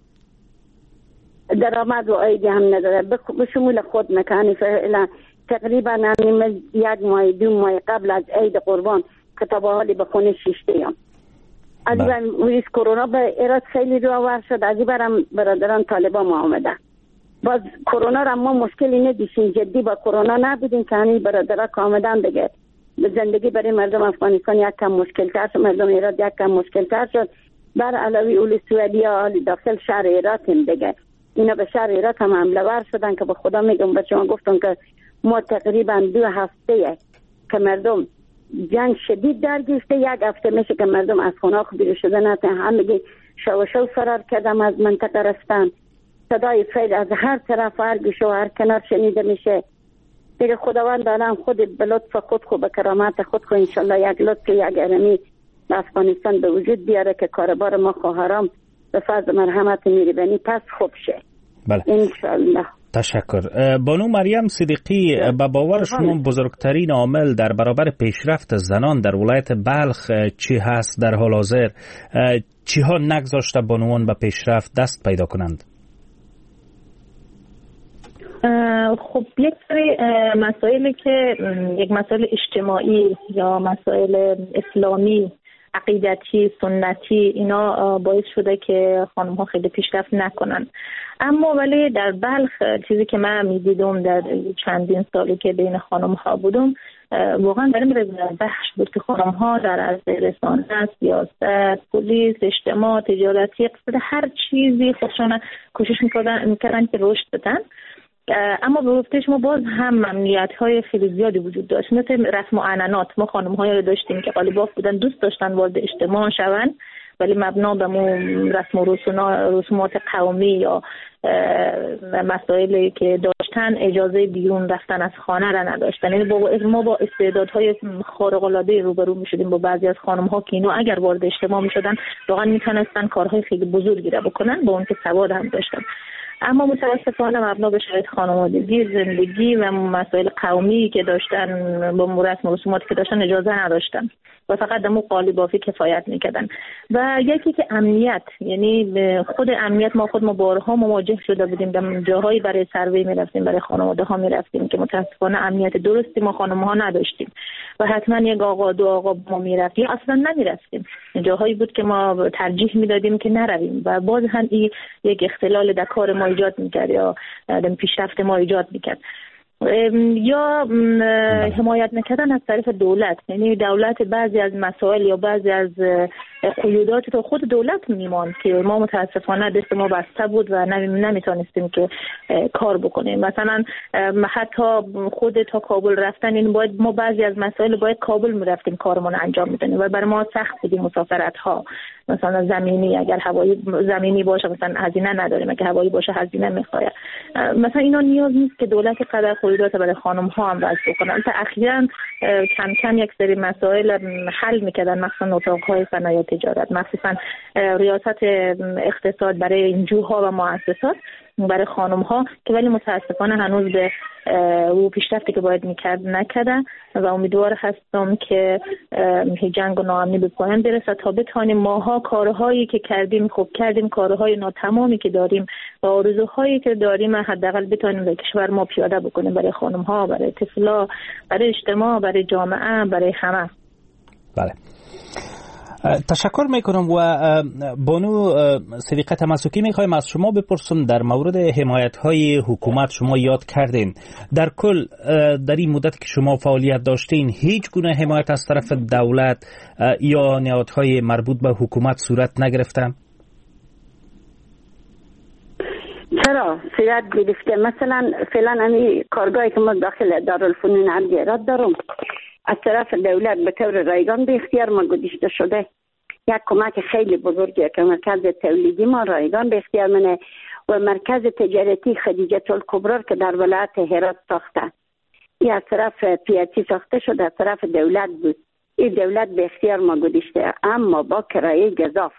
درآمد و عاید هم نداره. به شمول خود مکانی فعلا تقریبا همین یک ماه دو ماه قبل از عید قربان کتاب حالی به خونه شیشته هم از این ویروس کرونا به ایراد خیلی رو آور شد. از این برم برادران طالبان ما آمده، باز کرونا را ما مشکلی ندیشیم، جدی با کرونا نبودیم که همین برادران که آمدن دیگه به زندگی برای مردم افغانستان یک کم مشکل تر شد، مردم ایراد یک کم مشکل تر شد. بر علاوه اول سوئدی ها داخل شهر ایرات هم دیگه اینا به شهر ایرات هم حمله ور شدن که به خدا میگم به شما گفتم که ما تقریبا دو هفته که مردم جنگ شدید در گرفته، یک هفته میشه که مردم از خونه بیرون شده نه همگی شو شو فرار کردم از منطقه رفتن. صدای فیل از هر طرف هر گوشه و هر کنار شنیده میشه دیگه. خداوند دارم خود به لطف خود خود به کرامت خود خود انشالله یک لطف یک ارمی به افغانستان به وجود بیاره که کاربار ما خواهرام به فضل مرحمت میری پس خوب شه. بله انشالله. تشکر. بانو مریم صدیقی، به باور شما بزرگترین عامل در برابر پیشرفت زنان در ولایت بلخ چی هست در حال حاضر؟ چی ها نگذاشته بانوان به پیشرفت دست پیدا کنند؟ خب یک سری مسائلی که یک مسائل اجتماعی یا مسائل اسلامی، عقیدتی، سنتی، اینا باعث شده که خانم ها خیلی پیشرفت نکنن. اما ولی در بلخ چیزی که من میدیدم در چندین سالی که بین خانم ها بودم، واقعا برای من بخش بود که خانم ها در عرصه رسانه، سیاست، پلیس، اجتماع، تجارتی، اقتصاد، هر چیزی خودشون کوشش میکردن میکردن که رشد بدن. اما به گفته شما باز هم ممنوعیت‌های خیلی زیادی وجود داشت، مثل رسم و عنعنات. ما خانم‌هایی رو داشتیم که قالیباف بودن، دوست داشتن وارد اجتماع شوند، ولی مبنا به رسم و رسومات قومی یا مسائلی که داشتن اجازه بیرون رفتن از خانه را نداشتن. یعنی ما با استعدادهای خارق‌العاده روبرو می‌شدیم با بعضی از خانم‌ها که اینو اگر وارد اجتماع می‌شدن واقعا می‌تونستن کارهای خیلی بزرگی را بکنن، با اون که سواد هم داشتن. اما متاسفانه مبنا به شرایط خانوادگی، زندگی و مسائل قومی که داشتن، با رسم و رسوماتی که داشتن اجازه نداشتن و فقط دمو قالیبافی کفایت میکردن. و یکی که امنیت، یعنی خود امنیت، ما خود ما بارها مواجه شده بودیم، در جاهایی برای سروی میرفتیم، برای خانواده ها میرفتیم که متاسفانه امنیت درستی ما خانم ها نداشتیم و حتما یک آقا دو آقا ما میرفتیم یا اصلا نمیرفتیم. جاهایی بود که ما ترجیح میدادیم که نرویم و باز هم این یک اختلال در کار ما ایجاد میکرد یا در پیشرفت ما ایجاد میکرد. یا حمایت نکردن از طرف دولت، یعنی دولت بعضی از مسائل یا بعضی از قیودات تو خود دولت میمان که ما متاسفانه دست ما بسته بود و نمیتونستیم که کار بکنیم. مثلا حتی خود تا کابل رفتن، این باید ما بعضی از مسائل باید کابل میرفتیم کارمون انجام میدادیم و برای ما سخت بود مسافرت ها. مثلا زمینی اگر هوایی زمینی باشه مثلا هزینه نداریم، اگر هوایی باشه هزینه میخواد. مثلا اینا نیاز نیست که دولت قدر قیودات برای خانم ها هم وضع بکنن. تا اخیراً کم کم یک سری مسائل حل میکردن، مثلا اتاق‌های صنایع تجارت، مخصوصا ریاست اقتصاد برای این جوها و مؤسسات برای خانم ها، که ولی متاسفانه هنوز به او پیشرفتی که باید میکرد نکردن و امیدوار هستم که جنگ و ناامنی به پایان برسه تا بتانیم ماها کارهایی که کردیم خوب کردیم، کارهای ناتمامی که داریم و آرزوهایی که داریم حداقل بتانیم به کشور ما پیاده بکنیم، برای خانم ها، برای طفلا، برای اجتماع، برای جامعه، برای همه. بله، تشکر میکنم. و بانو صدیقه تمسکی میخوایم از شما بپرسم در مورد حمایت های حکومت. شما یاد کردین در کل در این مدت که شما فعالیت داشتین هیچ گونه حمایت از طرف دولت یا نهادهای مربوط به حکومت صورت نگرفتن؟ چرا صورت گرفته؟ مثلا فعلا امی کارگاهی که ما داخل دارالفنون ارجیرات دارم از طرف دولت به طور رایگان به اختیار ما گذاشته شده. یک کمک خیلی بزرگیه که مرکز تولیدی ما رایگان به اختیار منه و مرکز تجارتی خدیجه الکبرا که در ولایت هرات ساخته، این از طرف پیاتی ساخته شده، از طرف دولت بود. این دولت به اختیار ما گذاشته، اما با کرایه گزاف.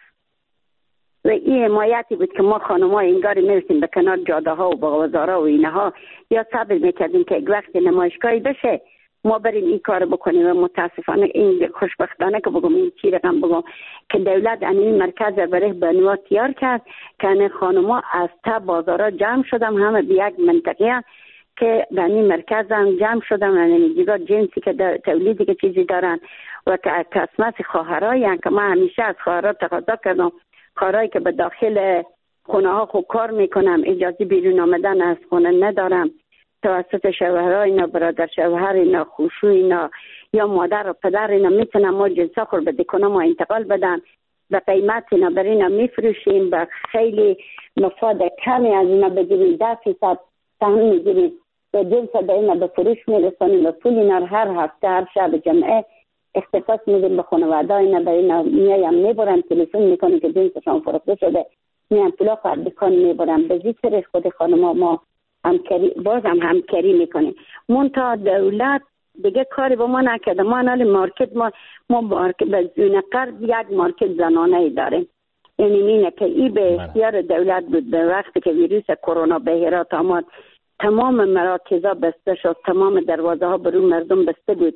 و این حمایتی بود که ما خانم‌ها انگاری میرسیم به کنار جاده ها و بازارها و اینها، یا صبر میکردیم که یک وقت نمایشگاهی بشه ما بریم این کار بکنیم. و متاسفانه این خوشبختانه که بگم این چی رقم بگم که دولت این مرکز برای بنوا تیار کرد که خانم‌ها از تا بازارها جمع شدم، همه به یک منطقه که در این مرکز هم جمع شدم و نمیدیگاه جنسی که تولیدی که چیزی دارن و که قسمت خواهرایی هم که ما همیشه از خواهرها تقاضا کردم، خواهرایی که به داخل خونه ها خوب کار میکنم، اجازه بیرون آمدن از خونه ندارم، توسط شوهرها اینا، برادر شوهر اینا، خوشو اینا یا مادر و پدر اینا میتونم ما جنسا خور به دکنه ما انتقال بدن به قیمت اینا بر اینا میفروشیم، به خیلی مفاد کمی از اینا بگیریم، ده فیصد سهم میگیریم و جنس به اینا به فروش میرسانیم و پول اینا هر هفته هر شب جمعه اختصاص میدیم به خانواده اینا، بر اینا میایم میبرن تلفن میکنیم که جنسشان فروخته شده، میان پولا خواهد بکن میبرن. به زی طرح خود خانما ما همکاری باز هم همکاری میکنیم. منتها دولت دیگه کاری با ما نکرده. ما نالی مارکت ما ما مارکت به زون قرب یک مارکت زنانه ای داریم. یعنی اینه که ای به اختیار دولت بود. به وقتی که ویروس کرونا به هرات آمد تمام مراکزها بسته شد، تمام دروازه ها برای مردم بسته بود،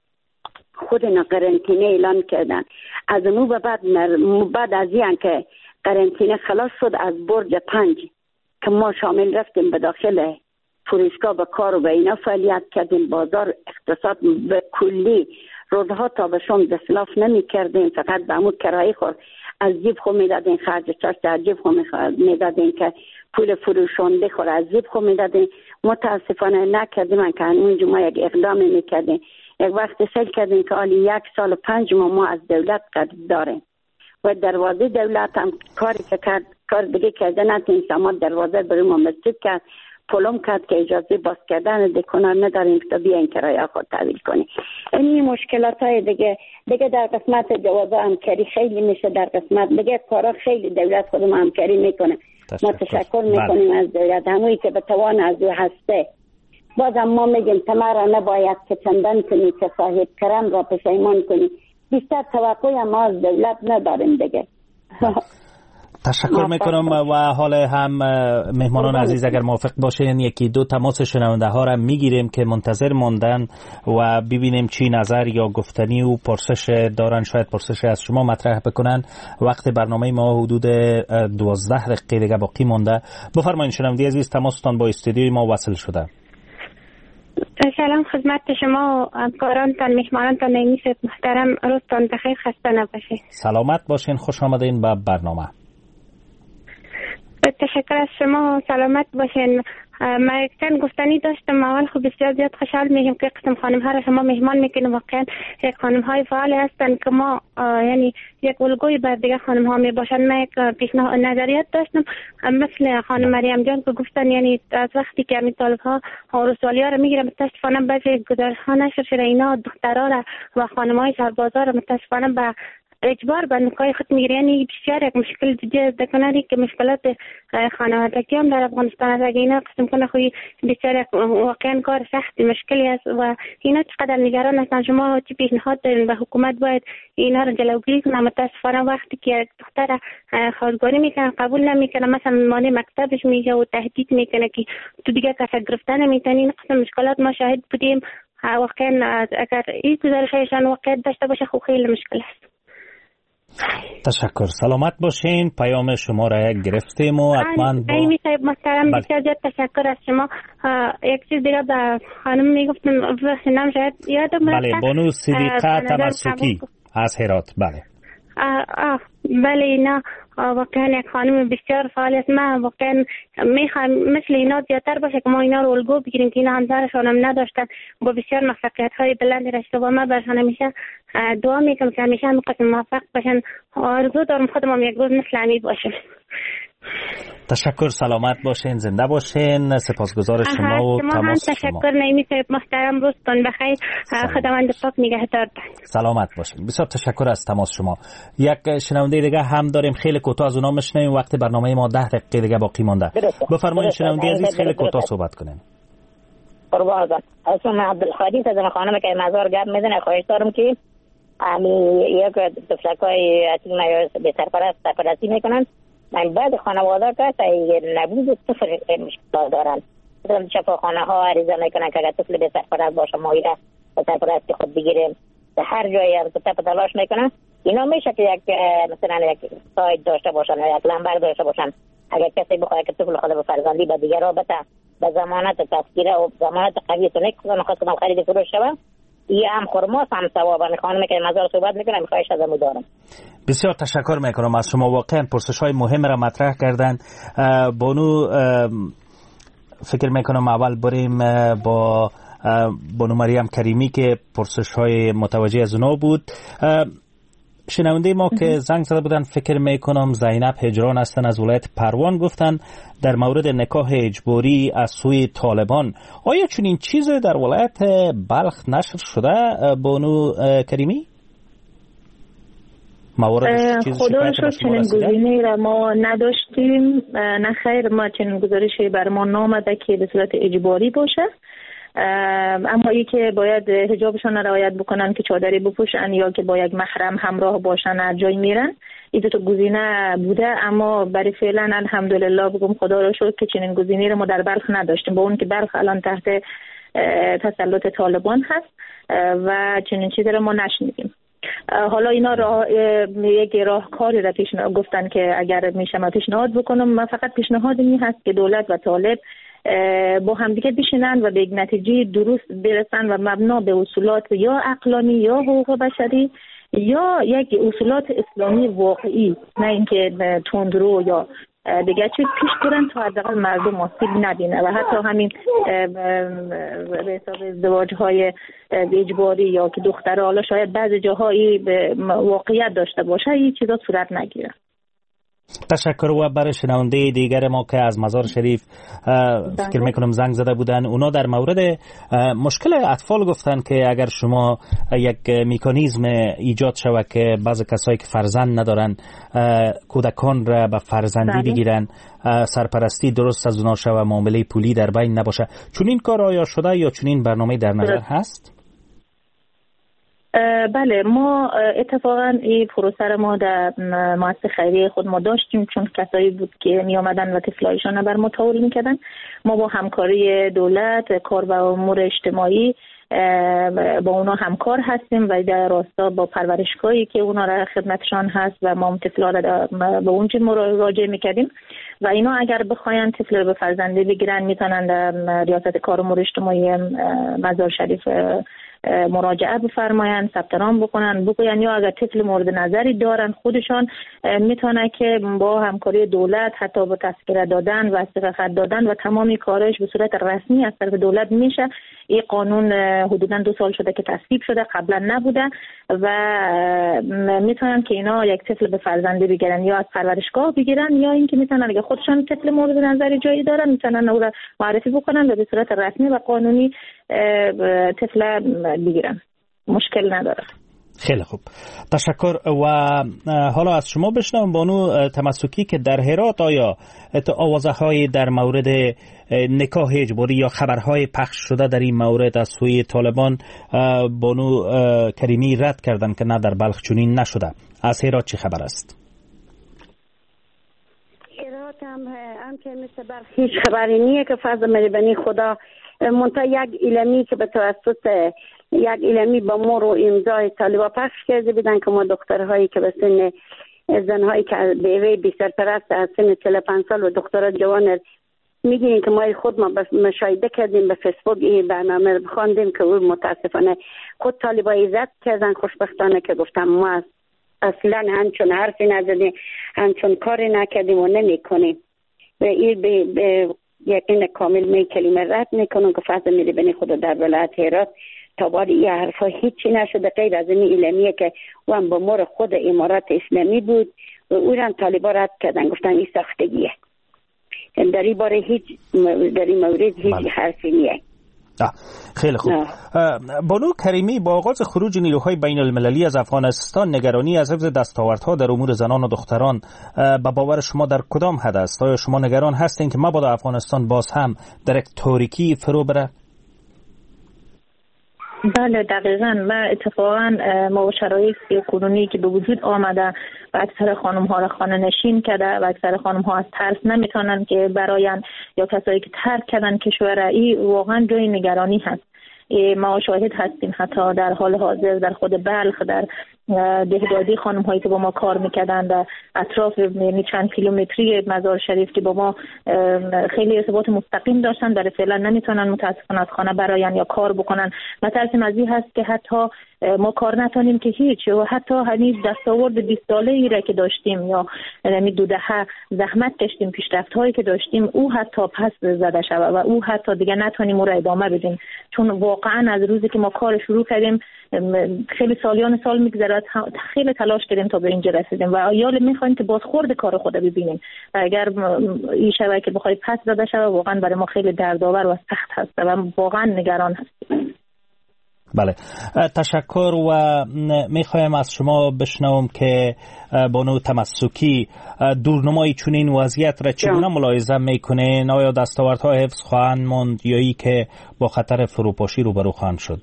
خود اینا قرنطینه اعلان کردن. از اون به بعد بعد از این که قرنطینه خلاص شد از برج پنج که ما شامل رفتیم به داخل فروشگاه به کار و به اینا فعالیت کردیم، بازار اقتصاد به کلی روزها تا به شام دستلاف نمی کردیم، فقط به همون کرایه خور از جیب خود می دادیم، خرج چاشت از جیب خود می دادیم که پول فروشنده خور از جیب خود می دادیم. متاسفانه نکردیم که اونجا ما یک اقدام می کردیم. یک وقت سل کردیم که حالی یک سال و پنج ماه ما از دولت قرض داریم و دروازه دولت هم کاری که کرد کار دیگه کرده نتونست، اما دروازه برای ما مسجد کرد پلم کرد که اجازه باز کردن دکانان نداریم تا بیاین کرایه خود تحویل کنی. این مشکلات های دیگه دیگه در قسمت جواز همکاری خیلی میشه، در قسمت دیگه کارا خیلی دولت خودم همکاری میکنه. ما تشکر میکنیم از دولت همونی که به توان از او هسته. بازم ما میگیم تما را نباید که چندان کنی که صاحب کرم را پشیمان کنی. بیشتر توقع ما از دولت نداریم دیگه. تشکر میکنم و حال هم مهمانان عزیز اگر موافق باشین یکی دو تماس شنونده ها را میگیریم که منتظر موندن و ببینیم چی نظر یا گفتنی و پرسش دارن، شاید پرسش از شما مطرح بکنن. وقت برنامه ما حدود دوازده دقیقه دیگه باقی مونده. بفرمایید شنونده عزیز، تماستان با استودیوی ما وصل شده. سلام خدمت شما و همکارانتان، مهمانانتان نیمیست محترم، روزتان بخیر، خسته نباشید. سلامت باشین، خوش آمدین به برنامه. تشکر از شما، سلامت باشین. من یک چند گفتنی داشتم. اول خب بسیار زیاد خوشحال میشم که قسم خانم ها را شما مهمان میکنیم. واقعا یک خانم های فعال هستن که ما یعنی یک الگوی بر دیگه خانم ها میباشن. من یک پیشنهاد نظریات داشتم مثل خانم مریم جان که گفتن یعنی از وقتی که همین طالب ها رسوالی ها را میگیرن متاسفانه بعضی گزارش ها نشر شده اینا دخترها را و خانم های سربازا را متاسفانه به اجبار به نکاح خود میگیره. یعنی بسیار یک مشکل جدی است دکناری که مشکلات خانوادگی هم در افغانستان از اگه اینا قسم کنه خوی بسیار واقعا کار سختی مشکلی است و اینا چقدر نگران هستن. شما چی پیشنهاد دارین به حکومت باید اینا رو جلوگیری کنه؟ متاسفانه وقتی که یک دختر خواستگاری میکنه قبول نمیکنه، مثلا مانع مکتبش میشه و تهدید میکنه که تو دیگه کسا گرفتن نمیتونی. این قسم مشکلات ما شاهد بودیم. واقعا اگر این گزارششان واقعا داشته باشه خو خیلی مشکل است. تشکر، سلامت باشین. پیام شما را گرفتیم و حتما با ایمی صاحب محترم بسیار زیاد تشکر از شما. یک چیز دیگه به خانم میگفتم نام شاید یادم بله بانو صدیقه تمسکی از هرات. بله آه آه بله اینا واقعا یک خانم بسیار فعال است. من واقعا میخوام مثل اینا زیادتر باشه که ما اینا رو الگو بگیریم که اینا همسرشان هم نداشتن با بسیار موفقیت های بلندی رسیده و من برشان همیشه دعا میکنم که همیشه هم قسم موفق باشن. آرزو دارم خودم هم یک روز مثل امی باشم. تشکر، سلامت باشین، زنده باشین. سپاسگزار شما و تماس شما. تشکر نیمی صاحب محترم، روزتون بخیر، خداوند پاک نگهدار. سلامت باشین. بسیار تشکر از تماس شما. یک شنونده دیگه هم داریم، خیلی کوتاه از اونها میشنویم، وقت برنامه ما ده دقیقه دیگه باقی مونده. بفرمایید شنونده عزیز خیلی کوتاه صحبت کنین. قربان جان، اسمم عبدالخالق از خانم که مزار گپ میزنه. خواهش دارم که امی یک دفترکای اتیم یا به سرپرست سرپرستی میکنن. من بعد خانواده که نبود طفل مشکل دارن. مثلا شفاخانه ها عریضه میکنن که اگر طفل به سرپرست باشه ما ایره به سرپرستی خود بگیریم. در هر جایی هم تپ تلاش میکنن. اینا میشه که یک مثلا یک سایت داشته باشن یا یک لنبر داشته باشن. اگر کسی بخواد که طفل خود به فرزندی به دیگر رابطه به ضمانت تذکیره و ضمانت قوی تو نکنه خواست کنم خرید فروش شوم یه هم خرماس هم ثوابا. خانم که مزار صحبت میکنم میخواهش ازمو دارم. بسیار تشکر میکنم از شما، واقعا پرسش های مهم را مطرح کردن. بانو فکر میکنم اول بریم با بانو مریم کریمی که پرسش های متوجه از اونا بود. شنونده ما که زنگ زده بودن فکر میکنم زینب هجران هستن از ولایت پروان، گفتن در مورد نکاح اجباری از سوی طالبان آیا چنین چیزی در ولایت بلخ نشر شده بانو کریمی؟ خدا شد چنین گزینه‌ای را ما نداشتیم. نه خیر، ما چنین گزارشی بر ما نامده که به صورت اجباری باشه. اما ای که باید حجابشون رعایت بکنن که چادری بپوشن یا که با یک محرم همراه باشن هر جای میرن، این دو تا گزینه بوده. اما برای فعلا الحمدلله بگم خدا را شکر که چنین گزینه‌ای را ما در بلخ نداشتیم، با اون که بلخ الان تحت تسلط طالبان هست و چنین چیزی را ما نشنیدیم. حالا اینا راه یک راهکاری را پیشنهاد گفتن که اگر میشه ما پیشنهاد بکنم. من فقط پیشنهاد این هست که دولت و طالب با همدیگه بشینن و به یک نتیجه درست برسن و مبنا به اصولات یا عقلانی یا حقوق بشری یا یک اصولات اسلامی واقعی، نه اینکه تندرو یا دیگه چیز پیش برن تا حداقل مردم آسیب نبینه. و حتی همین به حساب ازدواج‌های اجباری یا که دختره حالا شاید بعضی جاهایی واقعیت داشته باشه این چیزا صورت نگیره. تشکر. و برای شنونده دیگر ما که از مزار شریف فکر میکنم زنگ زده بودن، اونا در مورد مشکل اطفال گفتن که اگر شما یک مکانیزم ایجاد شود که بعض کسایی که فرزند ندارن کودکان را به فرزندی بگیرن، سرپرستی درست از اونا شود، معامله پولی در بین نباشه، چون این کار آیا شده یا چون این برنامه در نظر هست؟ بله، ما اتفاقا این پروسه ما در مؤسسه خیریه خود ما داشتیم، چون کسایی بود که می آمدن و طفلایشان بر ما تحویل میکردن. ما با همکاری دولت، کار و امور اجتماعی با اونا همکار هستیم و در راستا با پرورشگاهی که اونا را خدمتشان هست و ما طفلا را به اونجا مراجعه میکردیم و اینا اگر بخواین طفل رو به فرزندی بگیرن میتونن در ریاست کار امور اجتماعی مزار شریف مراجعه بفرماین، ثبت نام بکنن، بگوین یا اگر طفل مورد نظری دارن خودشان میتونه که با همکاری دولت حتی با تذکره دادن و استقامت دادن و تمامی کارش به صورت رسمی از طرف دولت میشه. این قانون حدوداً دو سال شده که تصویب شده، قبلا نبوده و میتونن که اینا یک طفل به فرزندی بگیرن یا از پرورشگاه بگیرن یا اینکه میتونن اگه خودشان طفل مورد نظری جایی دارن میتونن اون رو معرفی بکنن و به صورت رسمی و قانونی طفل بگیرن، مشکل نداره. خیلی خوب، تشکر. و حالا از شما بشنوم بانو تمسکی که در هرات آیا آوازه‌های در مورد نکاح اجباری یا خبرهای پخش شده در این مورد از سوی طالبان بانو کریمی رد کردن که نه در بلخ چنین نشده. از هرات چه خبر است؟ هرات هم هم که مثل بلخ هیچ خبری نیه که فضل مهربانی خدا منتها یک ایلمی که به توسط یک ایلمی با ما رو امضای طالبا پخش کرده بودن که ما دخترهایی که به سن زنهایی که بیوه بی سرپرست از سن چهل و پنج سال و دخترها جوان میگیم که ما خود ما مشاهده کردیم به فیسبوک این برنامه بخواندیم که او متاسفانه خود طالبا ایزد کردن. خوشبختانه که گفتم ما اصلا همچون حرفی نزدیم، همچون کاری نکردیم و نمی کنیم و این به, به یقین کامل می کلمه رد میکنم که فضل مهربانی خدا در ولایت هرات تا بعد این حرفا هیچی نشده غیر از این ایلمیه که وان با مور خود امارات اسلامی بود و او را طالبا رد کردن، گفتن این ساختگیه. در این باره هیچ در این مورد هیچ بله. حرفی نیه. خیلی خوب. بانو کریمی، با آغاز خروج نیروهای بین المللی از افغانستان نگرانی از حفظ دستاوردها در امور زنان و دختران به باور شما در کدام حد است؟ آیا شما نگران هستین که مبادا افغانستان باز هم در یک تاریکی فرو بره؟ بله دقیقاً. و اتفاقاً ما با شرایط کنونی که به وجود آمده و اکثر خانم ها را خانه نشین کرده و اکثر خانم ها از ترس نمیتونن که براین یا کسایی که ترک کردن کشور ای واقعاً جای نگرانی هست. ما شاهد هستیم حتی در حال حاضر در خود بلخ در دهدادی خانم هایی که با ما کار میکردن در اطراف یعنی چند کیلومتری مزار شریف که با ما خیلی ارتباط مستقیم داشتن برای فعلا نمیتونن متاسفانه از خانه براین یا کار بکنن. مثلا از این هست که حتی ما کار نتونیم که هیچ و حتی همین دستاورد بیست ساله ای را که داشتیم یا یعنی دو دهه زحمت کشیدیم پیشرفت هایی که داشتیم او حتی پس زده شود و او حتی دیگه نتونیم اون را ادامه بدیم، چون واقعا از روزی که ما کار شروع کردیم خیلی سالیان سال میگذره، خیلی تلاش کردیم تا به اینجا رسیدیم و یال میخوایم که بازخورد کار خود ببینیم و اگر این شبکه بخواد پس زده شود واقعا برای ما خیلی دردآور و سخت هست و واقعا نگران هستیم. بله تشکر. و میخوایم از شما بشنوم که بانو تمسکی دورنمای چنین وضعیت را چگونه ملاحظه میکنین؟ آیا دستاوردها حفظ خواهند ماند یا ای که با خطر فروپاشی روبرو خواهند شد؟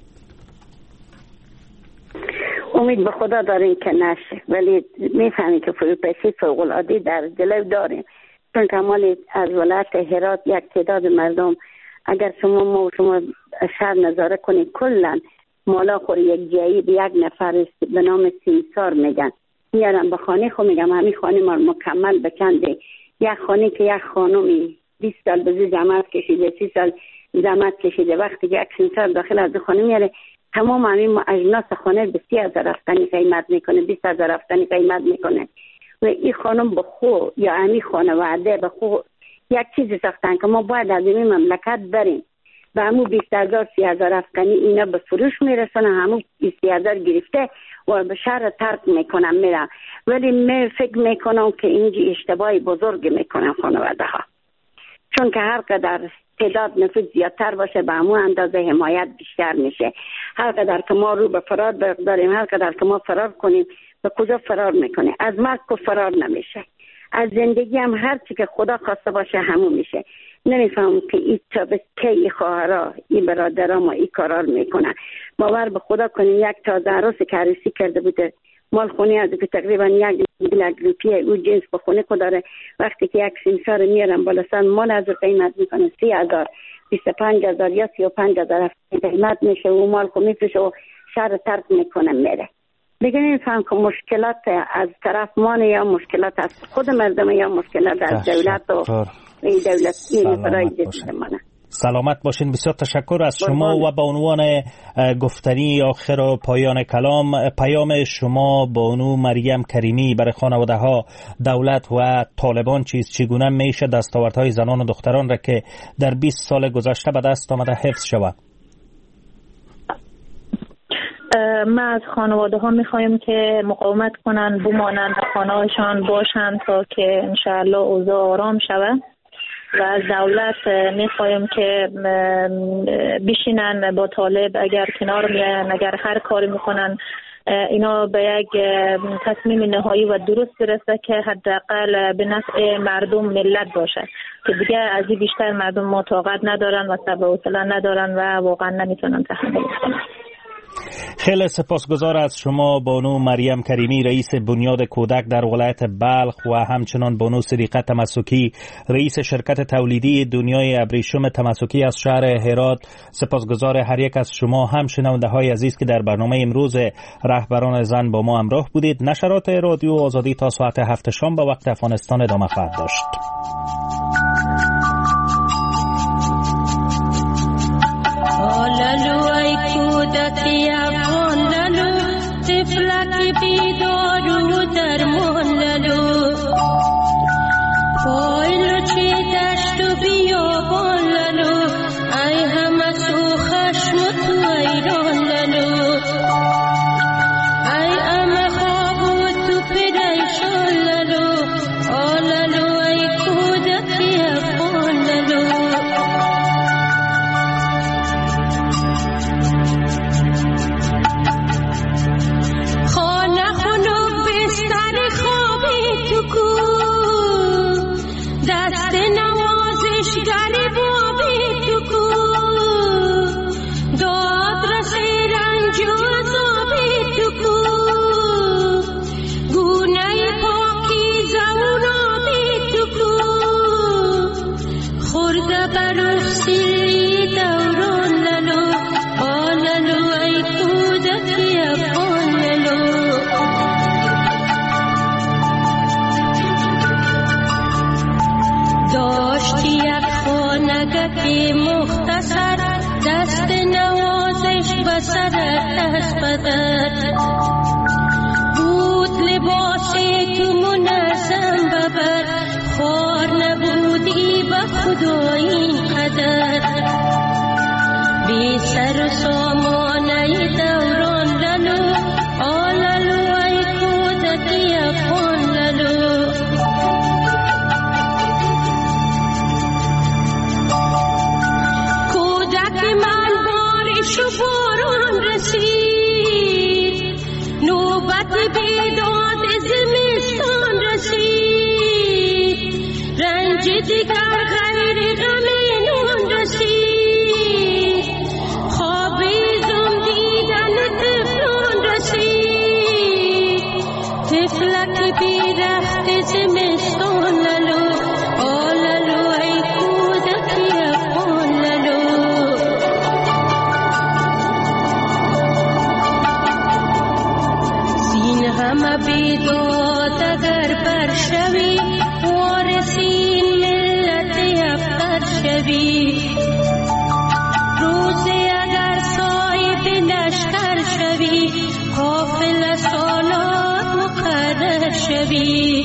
امید به خدا داریم که نشه، ولی میفهمیم که فروپاشی فوق العاده در جلو داریم، چون کمال از ولایت هرات یک تعداد مردم اگر شما ما شما شهر نظاره کنید کلا مالا خوری یک جایی به یک نفر به نام سیمسار میگن میارن به خانه خو میگم همین خانه ما مکمل بکنده، یک خانه که یک خانمی بیست سال به زحمت کشیده سی سال زحمت کشیده وقتی که یک سیمسار داخل از خانه میاره تمام همین اجناس خانه به سی هزار افغانی قیمت میکنه، بیست هزار افغانی قیمت میکنه و این خانم به خو یا همین خانواده به خو یک چیزی ساختن که ما باید از این مملکت بریم به همون بیست هزار سی هزار افغانی اینا به فروش میرسن، همون بیست هزار گرفته و به شهر ترک میکنم میرم. ولی می فکر میکنم که اینجا اشتباهی بزرگ میکنم خانواده ها، چون که هر قدر تعداد نفوذ زیادتر باشه به همون اندازه حمایت بیشتر میشه. هر قدر که ما رو به فرار بگذاریم، هر قدر که ما فرار کنیم، به کجا فرار میکنه؟ از مرگ که فرار نمیشه، از زندگی هم هر چی که خدا خواسته باشه همون میشه. نمیفهم که این تا به کی خواهرها این برادرها ما این کارار میکنن. باور به خدا کنیم یک تازه عروس که عروسی کرده بوده، مال خونی از که تقریبا یک لک روپیه او جنس به خونه کو داره، وقتی که یک سیمسار میارن بالا سن مال از قیمت میکنه سی هزار بیست و پنج هزار یا سی و پنج هزار قیمت میشه و مال خو میفروشه و شهر ترک میکنه میره. دیگه نمیفهم که مشکلات از طرف مانه یا مشکلات از خود مردم یا مشکلات از دولت و این دولت این برای جدید مانه. سلامت باشین. بسیار تشکر از شما و به عنوان گفتنی آخر و پایان کلام پیام شما بانو مریم کریمی برای خانواده ها، دولت و طالبان چیز چگونه میشه دستاوردهای زنان و دختران را که در بیست سال گذشته به دست آمده حفظ شود؟ ما از خانواده ها میخوایم که مقاومت کنن، بمانند در خانه هاشان باشند تا که انشاءالله اوضاع آرام شود. و از دولت میخوایم که بشینن با طالب، اگر کنار میان، اگر هر کاری میکنن اینا به یک تصمیم نهایی و درست برسه که حداقل به نفع مردم ملت باشه، که دیگه از این بیشتر مردم ما طاقت ندارن و صبر و حوصله ندارن و واقعا نمیتونن تحمل کنن. خیلی سپاسگزار از شما بانو مریم کریمی، رئیس بنیاد کودک در ولایت بلخ و همچنان بانو صدیقه تمسکی، رئیس شرکت تولیدی دنیای ابریشم تمسکی از شهر هرات. سپاسگزار هر یک از شما هم شنونده های عزیز که در برنامه امروز رهبران زن با ما همراه بودید. نشرات رادیو آزادی تا ساعت هفت شام به وقت افغانستان ادامه خواهد داشت. کودکی افغان لالو، طفلک بیدارو درمان لالو، پایلو چی دشت و بیابان لالو، ای همه سو خشم تو ایران لالو، ای همه خواب و تو پریشان لالو، آلالو ای کودکی افغان لالو. دست نوازش گریب و بی تو کو، داد رسی رنج و عذابی تو کو، گونه پاکی زونا بی تو کو، خورده برو سیلی دوران لالو، آلالو ای کودکی افغان لالو. داشتی یک خانگی مختصر، دست نوازش به سر دست بدر، بود لباسی تو منظم ببر، خوار نبودی به خدا این قدر، بی سر و سامانه دوران لالو، آلالو ای کودکی افغان لالو. باران رسید، نوبت بیداد زمستان رسید، رنج دیگر غیر غم نون رسید، خواب زم دیدن طفلان رسید، طفلک بی رخت زمستان لالو، آلالو ای کودکی افغان لالو. همه بیداد اگر برشوی، وارثین ملت افخر شوی، روزی اگر صاحب لشکر شوی، قافله سالات مقرر شوی.